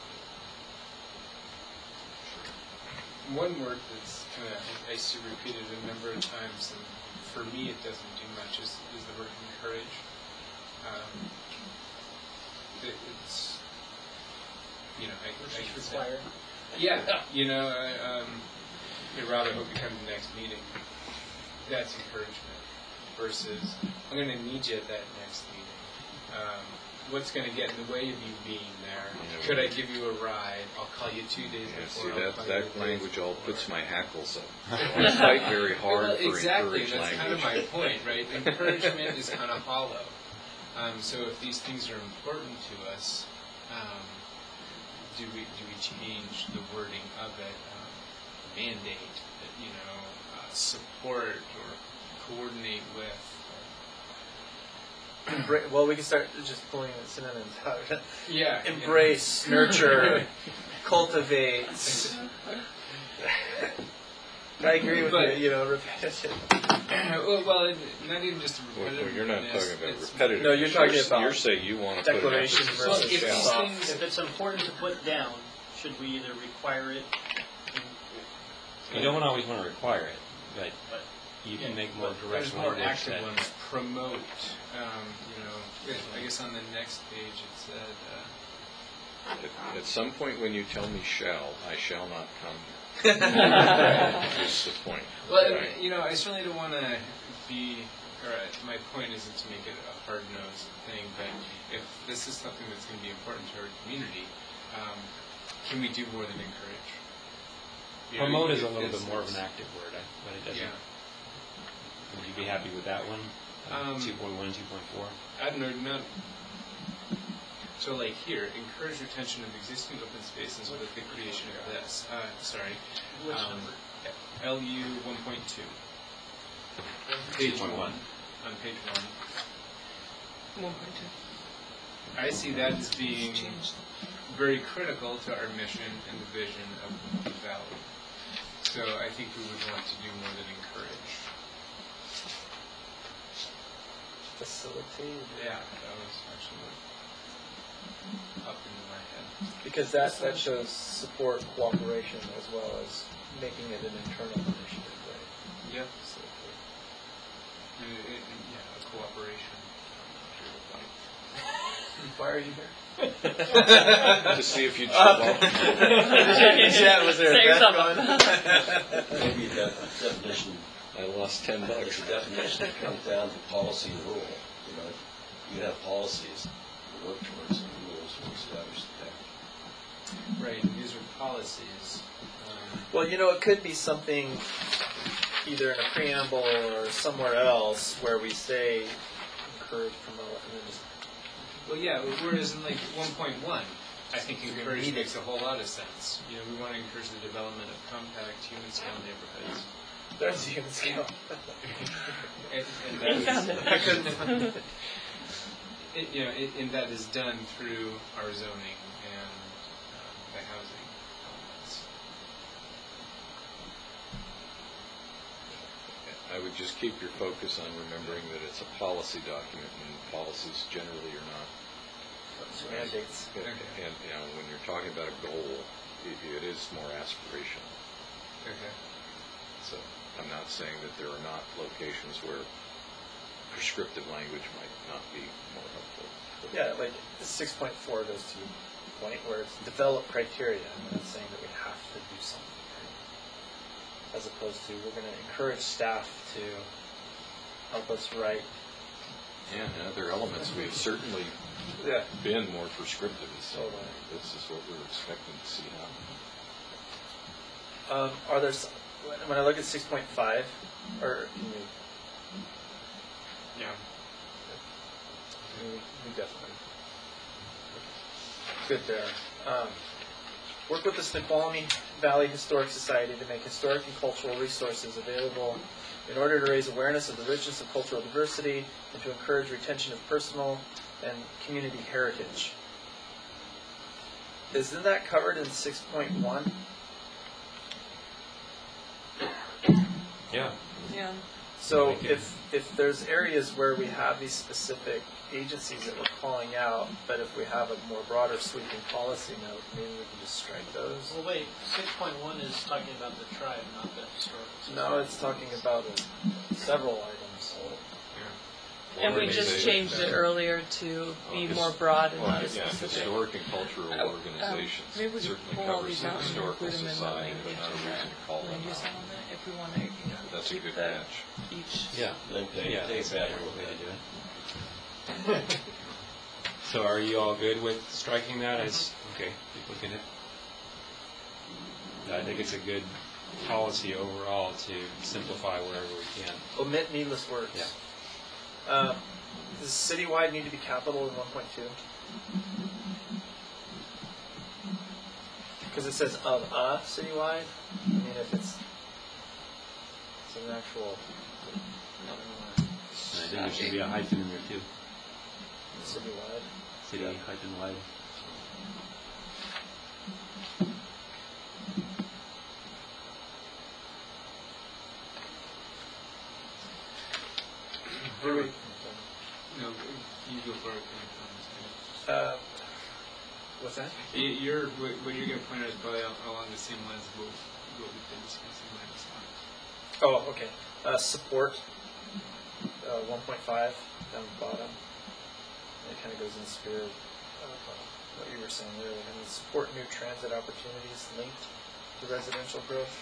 One word that's kind of, I see repeated a number of times, and for me it doesn't do much, is, is the word encourage. Um, it, it's, you know, I, I could Inspire. Yeah, you know, I, um, hey, Rob, I hope you come to the next meeting. That's encouragement versus, I'm going to need you at that next meeting. Um, what's going to get in the way of you being there? Yeah. Could I give you a ride? I'll call you two days Yeah, see, before. I'll that, call you that the language days all before. puts my hackles up. I fight very hard Well, for exactly, encouraged that's kind of language. my point, right? Encouragement is kind of hollow. Um, so if these things are important to us, um, do we do we change the wording of it? Um, mandate, you know, uh, support or coordinate with. Embra- well, we can start just pulling the synonyms out. Yeah. Embrace, nurture, cultivate. I agree with But- you, you know, repetition. well, well, it, not even just Well, repetitive. well, you're not talking about it's- repetitive. No, you're talking s- about You're saying you want to put an declaration emphasis Well, on versus if these shall. soft. things, If it's important to put down, should we either require it? You don't always want to require it, but But you can make more there's direct more language active that ones. Promote. Um, you know, I guess on the next page it said. Uh, At, at some point when you tell me shall, I shall not come. Is the point. Well, Right. you know, I certainly don't want to be, or uh, my point isn't to make it a hard-nosed thing, but if this is something that's going to be important to our community, um, can we do more than encourage? You know, promote is a it- little it's- bit more of an it's- active word, I- but it doesn't. Yeah. Would you be happy with that one? Um, two point one, two point four? I don't know, not. So, like here, encourage retention of existing open spaces with the creation of this. Uh, sorry. which Um, number? L U one point two. Page one. On page one. one point two. I see that as being Changed. very critical to our mission and the vision of the valley. So I think we would want to do more than encourage. Facilitate. Yeah, that was actually what up into my head. Because that, that shows support, cooperation, as well as making it an internal initiative, right? Yep. Facilitate. Uh, it- it- yeah, a cooperation. Why are you here? To see if you'd show up. Yeah, was there a Set yourself bet up. Maybe that definition, I lost ten there's bucks. a definition that comes down to policy and rule. You know, you have policies to work towards and rules to establish the Right, and these are policies. Um, Well, you know, it could be something either in a preamble or somewhere else where we say encourage, promote, and then just Well, yeah, whereas in like one point one, I think encourage need makes a whole lot of sense. You know, we want to encourage the development of compact, human-scale neighborhoods. there's the human scale. And, and You that found is, it. I couldn't find it. It, you know, it, and that is done through our zoning and um, the housing elements. I would just keep your focus on remembering that it's a policy document, and policies generally are not. Mandates. And, and, you know, when you're talking about a goal, it, it is more aspirational. Okay. So I'm not saying that there are not locations where prescriptive language might not be more helpful. Yeah, like six point four goes to your point where it's develop criteria. I'm not saying that we have to do something, right? As opposed to we're going to encourage staff to help us write. Yeah, and other elements, we've certainly Yeah. been more prescriptive. So Totally. this is what we're expecting to see happen. Um, are there some, when- when I look at six point five, or can you? Yeah. We, we definitely. Good there. Um, work with the Snoqualmie Valley Historic Society to make historic and cultural resources available in order to raise awareness of the richness of cultural diversity and to encourage retention of personal and community heritage. Isn't that covered in six point one? Yeah. Yeah. So Like it. if, if there's areas where we have these specific agencies that we're calling out, but if we have a more broader sweeping policy note, maybe we can just strike those. Well, wait, six point one is talking about the tribe, not the historical society. No, it's talking about several items. And we just Organization. changed it earlier to be Well, more his- broad and Well, not yeah, specific. historic and cultural Oh, um, organizations maybe we could certainly pull all covers these the out and historical include them in the society, but language not a in reason to call the them land use out. element if we want to, you know, That's a keep good the, catch. each. Yeah. Then take, Yeah, take that's back a a little way to bit. do it. So are you all good with striking that as, okay, keep looking at? I think it's a good policy overall to simplify wherever we can. Omit needless words. Yeah. Um, does citywide need to be capital in one point two? Because it says of a citywide. I mean, if it's it's an actual I don't know, I think there should be a hyphen in there too. citywide. City hyphen wide. Brewery. No, you go for it. Uh, what's that? Y- You're, what what you're going to point out is probably al- along the same lines of what what we've been discussing minus one. Oh, okay. Uh, support. Uh, one point five down the bottom. It kind of goes in the spirit of uh, what you were saying earlier. I mean, support new transit opportunities linked to residential growth.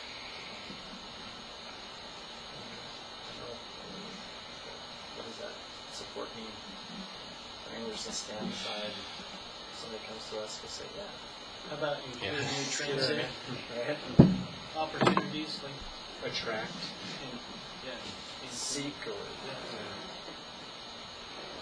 I don't know. What does that support mean? I mean, we're just gonna stand aside. If somebody comes to us, we'll say, yeah. How about include Yeah. new transit Right? opportunities, like, Attract. in, yeah, in Seek or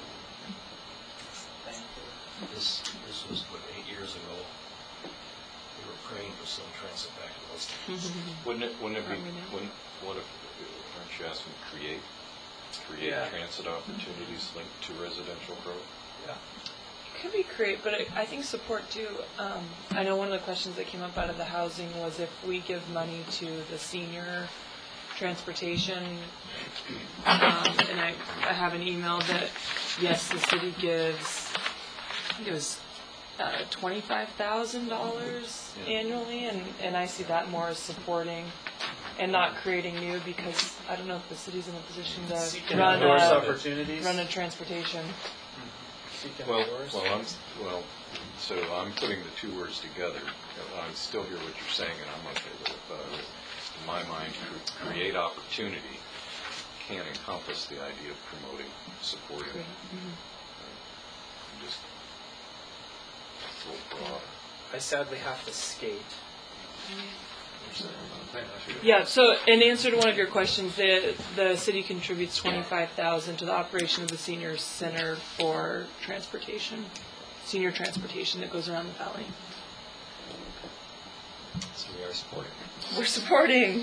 Vancouver. This, this was, what, eight years ago? we were praying for some transit back to those. Wouldn't it, wouldn't it be, Are we now? wouldn't, what if, aren't you asking to create, create Yeah. transit opportunities linked to residential growth? Yeah. Could be great, but I I think support too. Um, I know one of the questions that came up out of the housing was if we give money to the senior transportation, um, and I, I have an email that, yes, the city gives, I think it was uh, twenty-five thousand dollars Yeah. annually, and, and I see that more as supporting and not creating new, because I don't know if the city's in a position to Seeking run endorse a, opportunities. run a transportation. Seeking Well, endorse. well, I'm, well, so I'm putting the two words together. I still hear what you're saying, and I'm okay with it, but in my mind, cre- create opportunity can encompass the idea of promoting, supporting. Mhm. I'm just, it's a little broad. I sadly have to skate. Yeah, so in answer to one of your questions, the, the city contributes twenty-five thousand dollars to the operation of the senior center for transportation, senior transportation that goes around the valley. So we are supporting. We're supporting.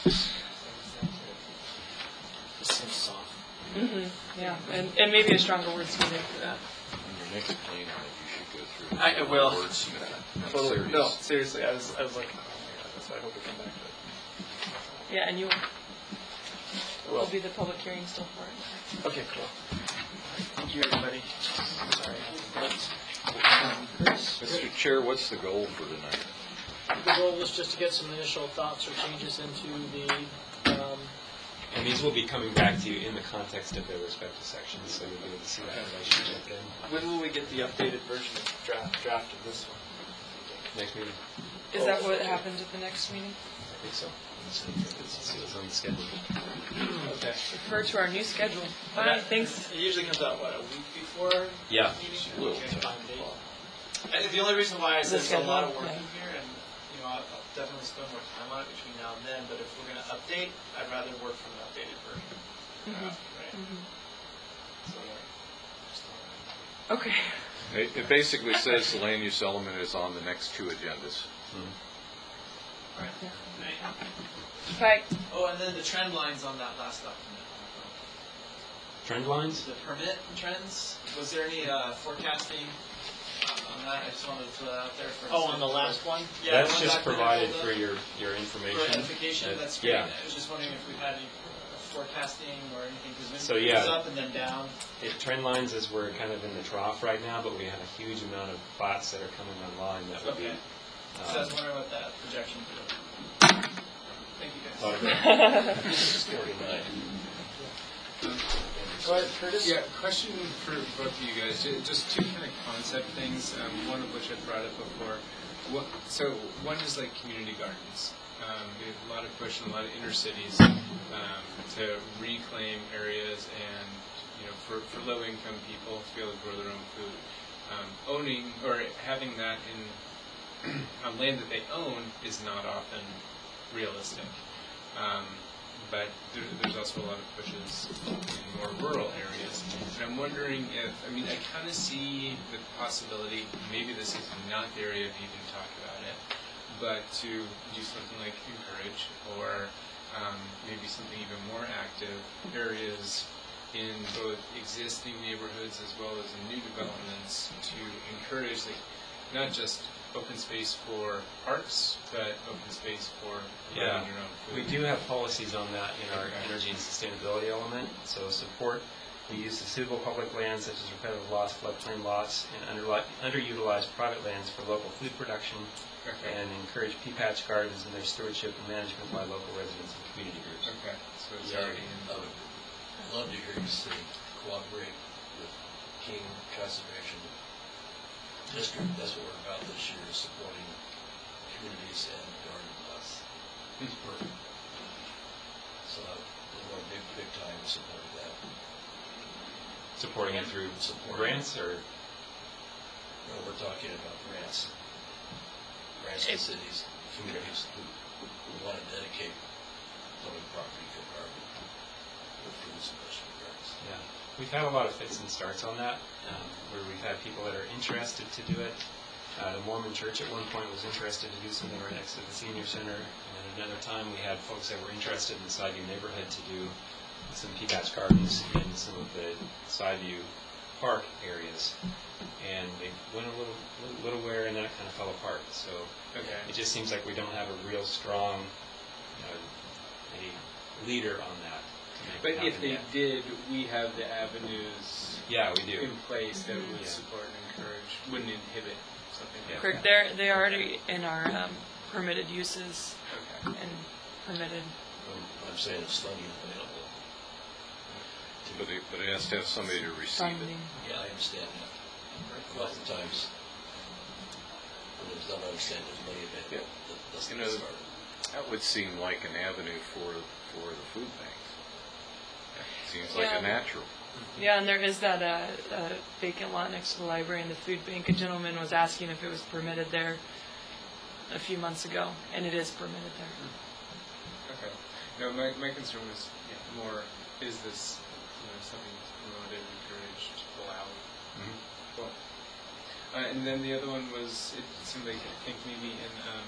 This seems soft. hmm Yeah, and, and maybe a stronger wordsmithing for that. In your next plan, you should go through. I- I will. Wordsmith that. I'm Totally. serious. No, seriously, I was, I was like, oh my god, that's why I hope we come back to it. Yeah, and you will Well, be the public hearing still for it. okay, cool. Thank you, everybody. Sorry. Um, Chris? Mister Chair, what's the goal for tonight? The goal was just to get some initial thoughts or changes into the, um, And these will be coming back to you in the context of their respective sections, so you'll be able to see that relationship then. When will we get the updated version of draft, draft of this one? Next meeting, Is that what happens at the next meeting? I think so. It's, it's, it's on the schedule. Okay. Refer to our new schedule. Bye, thanks. it usually comes out, what, a week before? Yeah. Little Okay, tough. fine date. And the only reason why is The there's a lot of schedule, work yeah. in here, and, you know, I'll I'll definitely spend more time on it between now and then, but if we're gonna update, I'd rather work from an updated version. Mhm. Right? Mhm. So, just, uh, Okay. It, it basically says the land use element is on the next two agendas. Right. Bye. Oh, and then the trend lines on that last document. Trend lines? The permit trends, was there any uh, forecasting on that? I just wanted to throw that out there for. Oh, on the last one? Yeah, That's one just document provided pulled for up your, your For information. edification, That- that's great. Yeah. I was just wondering if we had any forecasting or anything, because So, it yeah. goes up and then down. It, trend lines is we're kind of in the trough right now, but we have a huge amount of plots that are coming online that would be. Okay. So I was um, wondering what that projection was. Thank you guys. autographed. forty-nine. Go ahead, Curtis. Yeah, question for both of you guys. Ju- Just two kind of concept things. Um, one of which I've brought up before. What, so one is like community gardens. Um, we have a lot of push in a lot of inner cities um, to reclaim areas and you know for, for low income people to be able to grow their own food. Um, owning or having that in on land that they own is not often realistic. Um, but there, there's also a lot of pushes in more rural areas. And I'm wondering if, I mean, I kind of see the possibility, maybe this is not the area of even talk about it, but to do something like encourage or um, maybe something even more active, areas in both existing neighborhoods as well as in new developments to encourage like, not just open space for parks, but open space for Yeah, growing your own food. we do have policies on that in our energy and sustainability element. So support the use of suitable public lands such as repetitive lots, floodplain lots, and underli- underutilized private lands for local food production, Okay. and encourage pea patch gardens and their stewardship and management by local residents and community groups. Okay, so it's Yeah, already in. I would love to hear you say cooperate with King Conservation District. That's what we're about this year, is supporting communities and garden plots. It's perfect. So uh, we're big, big time supporting that. Supporting it through Support. grants or No, we're talking about grants. Grants to cities, communities who, who want to dedicate public property for garden, for fruits and vegetable gardens. yeah. We've had a lot of fits and starts on that, um, where we've had people that are interested to do it, Uh, the Mormon Church at one point was interested to do something right next to the senior center, and at another time we had folks that were interested in the Sideview neighborhood to do some Peabatch Gardens in some of the Sideview Park areas, and they went a little, little, little where, and then it kind of fell apart. So Okay. it just seems like we don't have a real strong, you know, any leader on that. to make But it if happen they yet. did, we have the avenues Yeah, we do. in place that would Yeah. support and encourage, wouldn't inhibit something like Correct. that. They're they are already in our um, permitted uses Okay. and permitted. I'm, I'm saying it's funding available. But it, but it has to have somebody to receive it. Funding. Yeah, I understand that. Oftentimes, when there's not understanding there's money available, that doesn't You get know, started. That would seem like an avenue for, for the food banks. Seems like Yeah. a natural. Yeah, and there is that uh, uh, vacant lot next to the library and the food bank. A gentleman was asking if it was permitted there a few months ago, and it is permitted there. Okay. No, my, my concern was yeah, more, is this you know, something that's promoted, encouraged, allowed? Mhm. Cool. Uh, and then the other one was, it seemed like, I think maybe in, um,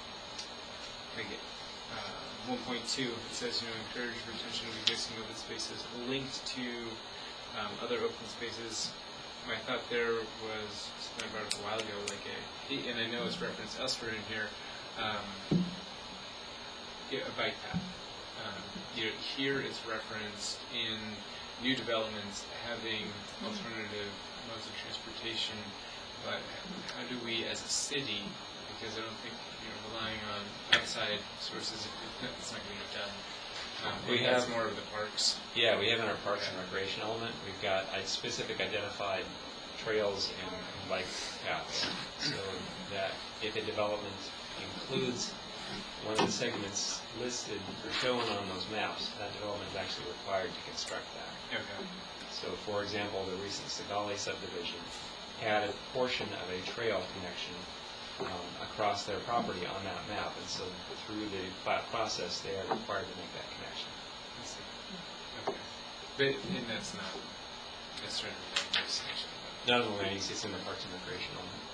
like it, uh, one point two, it says, you know, encourage retention of existing open spaces linked to um, other open spaces. My thought there was, something I brought up a while ago, like a, and I know it's referenced elsewhere in here, um, yeah, a bike path. Um, you know, here it's referenced in new developments having alternative modes of transportation, but how do we as a city, because I don't think you're relying on outside sources, it's not going to get done. Um, We maybe that's have- more of the parks. Yeah, we have in our Parks and Recreation element, we've got a specific identified trails and bike paths, so that if a development includes one of the segments listed or shown on those maps, that development is actually required to construct that. Okay. So, for example, the recent Segali subdivision had a portion of a trail connection um, across their property on that map, and so through the plat process, they are required to make that connection. I see. Okay. But, and that's not necessarily the distinction. None of them are used, it's in the Parks and Recreation element.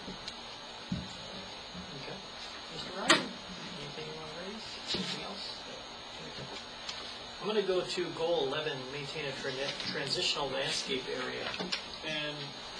Okay. Mister Ryan, anything you want to raise? Anything else? I'm going to go to goal eleven, maintain a tra- transitional landscape area. And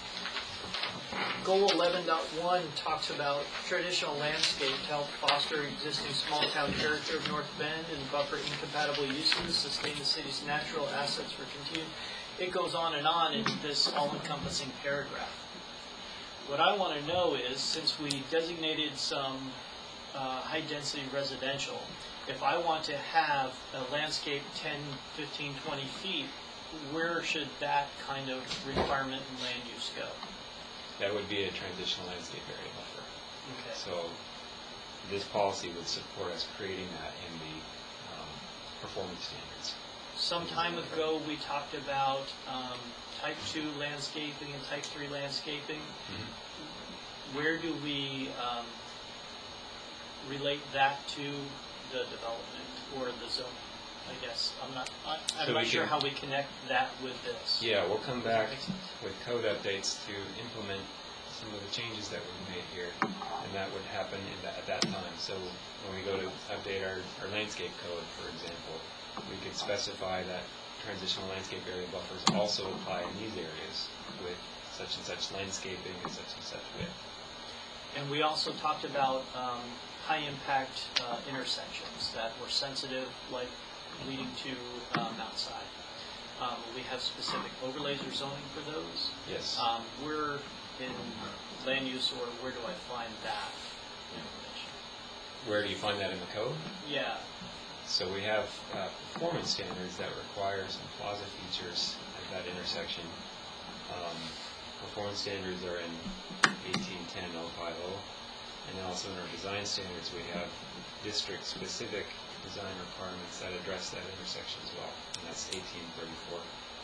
goal eleven point one talks about traditional landscape to help foster existing small town character of North Bend and buffer incompatible uses, sustain the city's natural assets for continued. It goes on and on in this all-encompassing paragraph. What I want to know is, since we designated some uh, high-density residential, if I want to have a landscape ten, fifteen, twenty feet, where should that kind of requirement in land use go? That would be a transitional landscape area buffer. Okay. So this policy would support us creating that in the um, performance standards. Some time ago, we talked about um, type two landscaping and type three landscaping. Where do we um, relate that to the development or the zone? I guess I'm not. I, I'm So not we sure can- how we connect that with this. Yeah, we'll come Does that back make sense? with code updates to implement some of the changes that we've made here, and that would happen in that, at that time. So when we go to update our, our landscape code, for example, we could specify that transitional landscape area buffers also apply in these areas with such and such landscaping and such and such width. And we also talked about um, high-impact uh, intersections that were sensitive, like leading to um, outside. Um, we have specific overlays or zoning for those. Yes. Um, where in land use, or where do I find that information? Where do you find that in the code? Yeah. So we have uh, performance standards that require some plaza features at that intersection. Um, performance standards are in eighteen ten oh five oh, and then also in our design standards we have district-specific design requirements that address that intersection as well, and that's eighteen thirty-four.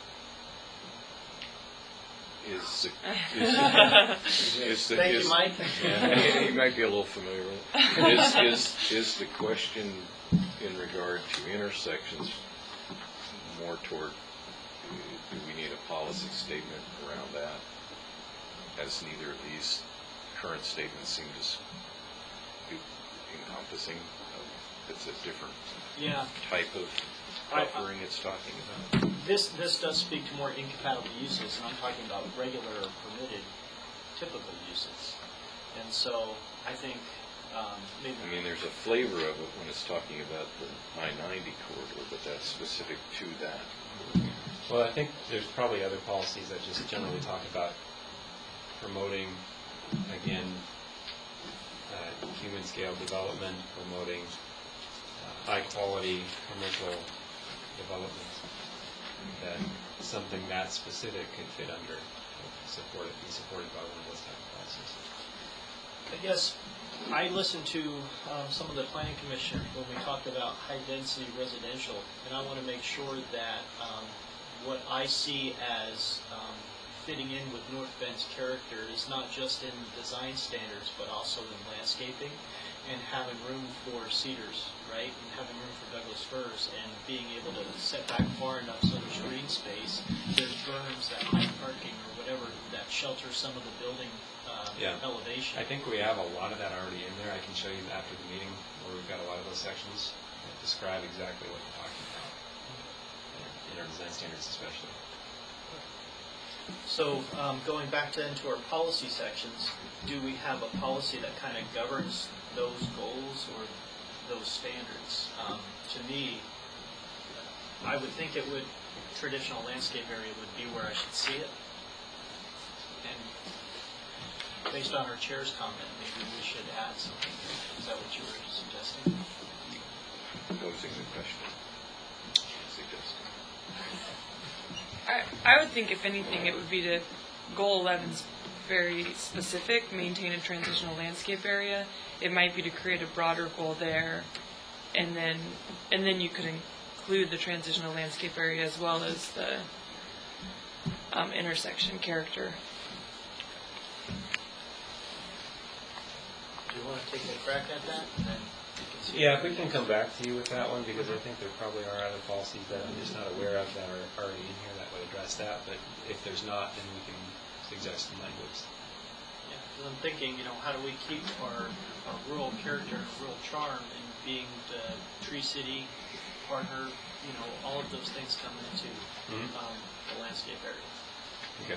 Is the, is the, is the, Thank is, you, Mike. Yeah, you might be a little familiar with it. Is, is, is the question in regard to intersections more toward, uh, do we need a policy statement around that? As neither of these current statement seem to s- be encompassing. of- It's a different Yeah. type of I- buffering it's talking about. This, this does speak to more incompatible uses, and I'm talking about regular or permitted typical uses. And so I think um, maybe. I mean, there's a flavor of it when it's talking about the I ninety corridor, but that's specific to that. Well, I think there's probably other policies that just generally talk about promoting, again, uh, human scale development, promoting uh, high quality commercial development. That something that specific could fit under, support it, be supported by one of those type of policies. I guess I listened to um, some of the planning commission when we talked about high density residential, and I want to make sure that um, what I see as um, fitting in with North Bend's character is not just in design standards, but also in landscaping and having room for cedars, right? And having room for Douglas firs and being able to set back far enough so there's green space, there's berms, that high parking or whatever that shelters some of the building uh, Yeah. elevation. I think we have a lot of that already in there. I can show you after the meeting where we've got a lot of those sections that describe exactly what we're talking about, in our design standards especially. So um, going back to into our policy sections, do we have a policy that kind of governs those goals or those standards? Um, to me, I would think it would, traditional landscape area would be where I should see it. And based on our chair's comment, maybe we should add something. Is that what you were suggesting? Posing the question. Suggesting. I, I would think if anything it would be to, goal eleven's very specific, maintain a transitional landscape area. It might be to create a broader goal there, and then and then you could include the transitional landscape area as well as the um, intersection character. Do you want to take a crack at that? And then you can see Yeah, if we can come back to you with that one, because I think there probably are other policies that I'm just not aware of that are already in here that would address that, but if there's not, then we can suggest some language. Yeah, 'cause I'm thinking, you know, how do we keep our, our rural character and rural charm and being the Tree City partner, you know, all of those things come into Mhm. um, the landscape area. Okay.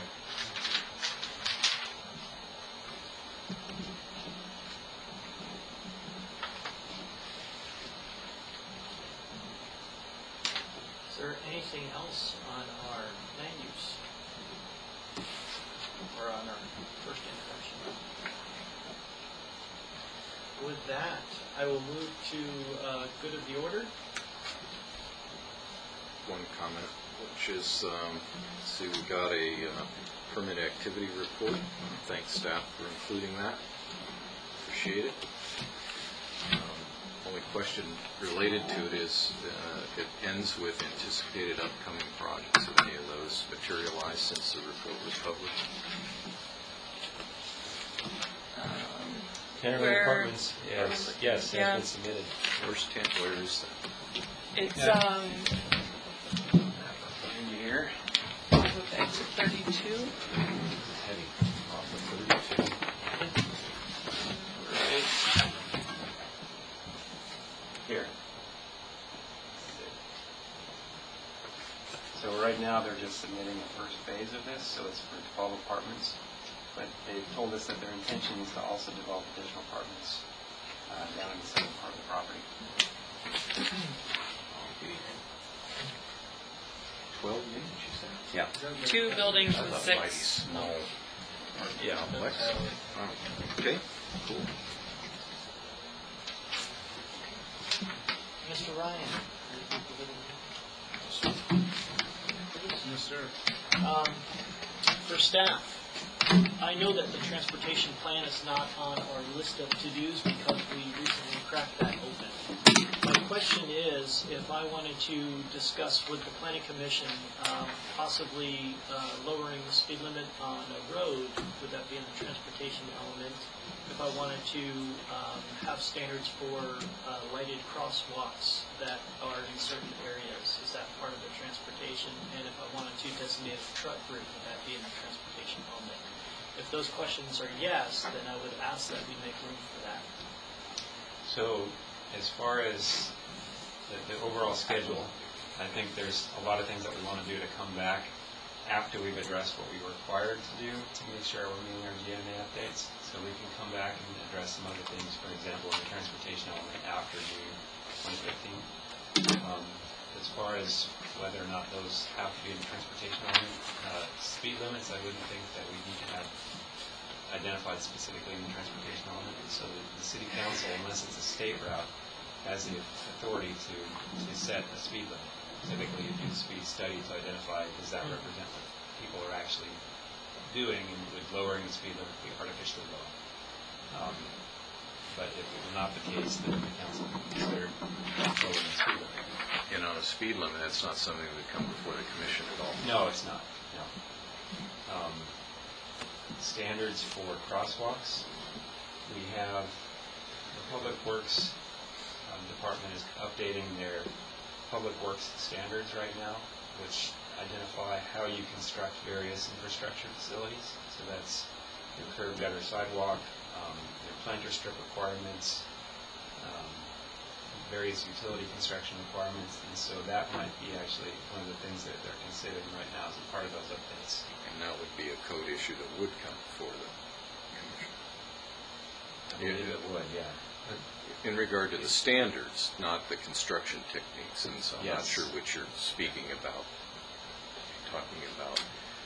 Is there anything else on our land use? Or on our first introduction? With that, I will move to uh, good of the order. One comment, which is, um, let's see, we got a uh, permit activity report. Thanks staff for including that. Appreciate it. Um, Only question related to it is, uh, it ends with anticipated upcoming projects. Have any of those materialized since the report was published? Canterbury Where- Apartments, yes, yes, Yeah. that's been submitted. Where's ten, where is that? It's Yeah. um In here? exit thirty-two. Heading off of thirty-two. Here. So right now, they're just submitting the first phase of this, so it's for twelve apartments. But they've told us that their intention is to also develop additional apartments uh, down in the southern part of the property. Twelve units, you said? Yeah. Two buildings I with thought mighty six. small. Yeah. Complex. Oh, okay, cool. Mister Ryan. Yes, sir. Um, for staff, I know that the transportation plan is not on our list of to-dos because we recently cracked that open. My question is, if I wanted to discuss with the planning commission um, possibly uh, lowering the speed limit on a road, would that be in the transportation element? If I wanted to um, have standards for uh, lighted crosswalks that are in certain areas, is that part of the transportation? And if I wanted to designate a truck route, would that be in the transportation element? if those questions are yes, then I would ask that we make room for that. So, as far as the, the overall schedule, I think there's a lot of things that we want to do to come back after we've addressed what we were required to do to make sure we're meeting our G M A updates. So we can come back and address some other things, for example, the transportation element after June twenty fifteen. Um, as far as whether or not those have to be in the transportation element, uh, speed limits, I wouldn't think that we need to have identified specifically in the transportation element. So the, the city council, unless it's a state route, has the authority to, to set a speed limit. Typically, you do speed study to identify does that represent what people are actually doing, and would lowering the speed limit be artificially low. Um, but if it were not the case, then the council would consider lowering the speed limit. And on a speed limit, that's not something that would come before the commission at all. No, it's not. No. Um, standards for crosswalks. We have the Public Works um, Department is updating their Public Works standards right now, which identify how you construct various infrastructure facilities. So that's your curb, gutter, sidewalk, um, your planter strip requirements, um, various utility construction requirements, and so that might be actually one of the things that they're considering right now as a part of those updates. And that would be a code issue that would come before the commission. I believe it would, yeah. In regard to the standards, not the construction techniques, and so I'm not Yes. sure what you're speaking about. Talking about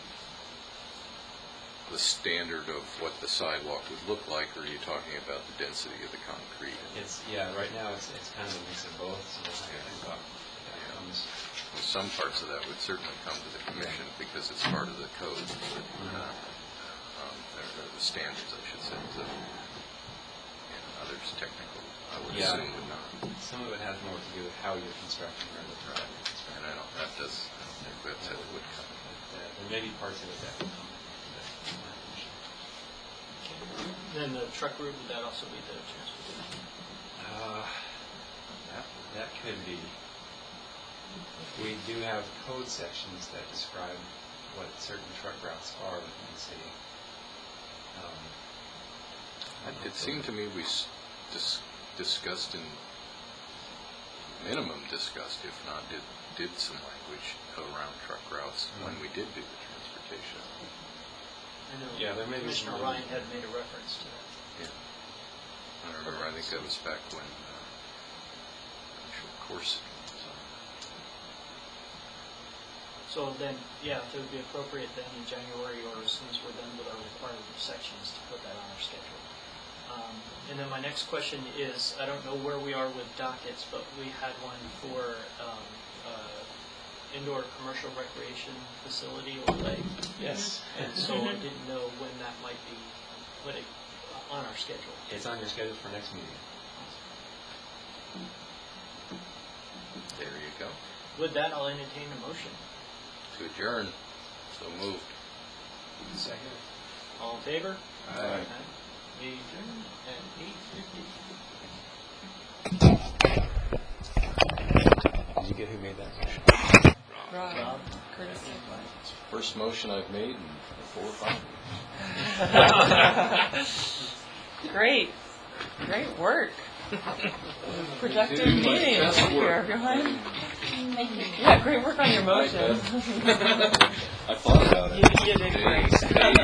the standard of what the sidewalk would look like, or are you talking about the density of the concrete? It's, yeah, right now it's, it's kind of a mix of both, so we'll have to think about that comes. Well, some parts of that would certainly come to the commission because it's part of the code, but, uh, um, or the standards, I should say. So, and others technical, I would Yeah. assume would not. Some of it has more to do with how you're constructing rather than how you're And constructing. I don't, that does, I don't think that's how it would come. But, uh, there may be parts of it that will come. Then the truck route, would that also be the transportation? Uh, that, that could be. We do have code sections that describe what certain truck routes are within the city. Um, It seemed to me we s- dis- discussed in, minimum discussed, if not did, did some language around truck routes when we did do the transportation. I know Yeah, there may be Commissioner some- Ryan had made a reference to that. Yeah. I remember, I think that was back when, uh, actual course. So then, yeah, if it would be appropriate then in January or as soon as we're done with our required sections to put that on our schedule. Um, and then my next question is, I don't know where we are with dockets, but we had one for um, uh, indoor commercial recreation facility or lake. Yes. And so I didn't know when that might be put it on our schedule. It's on your schedule for next meeting. There you go. With that, I'll entertain a motion. To adjourn, so moved. Second. All in favor? Aye. We adjourn at eight fifty. Did you get who made that motion? Rob, Rob? Curtis. First motion I've made in four or five years. Great. Great work. Productive meeting best here, work. everyone. Yeah, great work on your motion. I thought about it. You, you did great.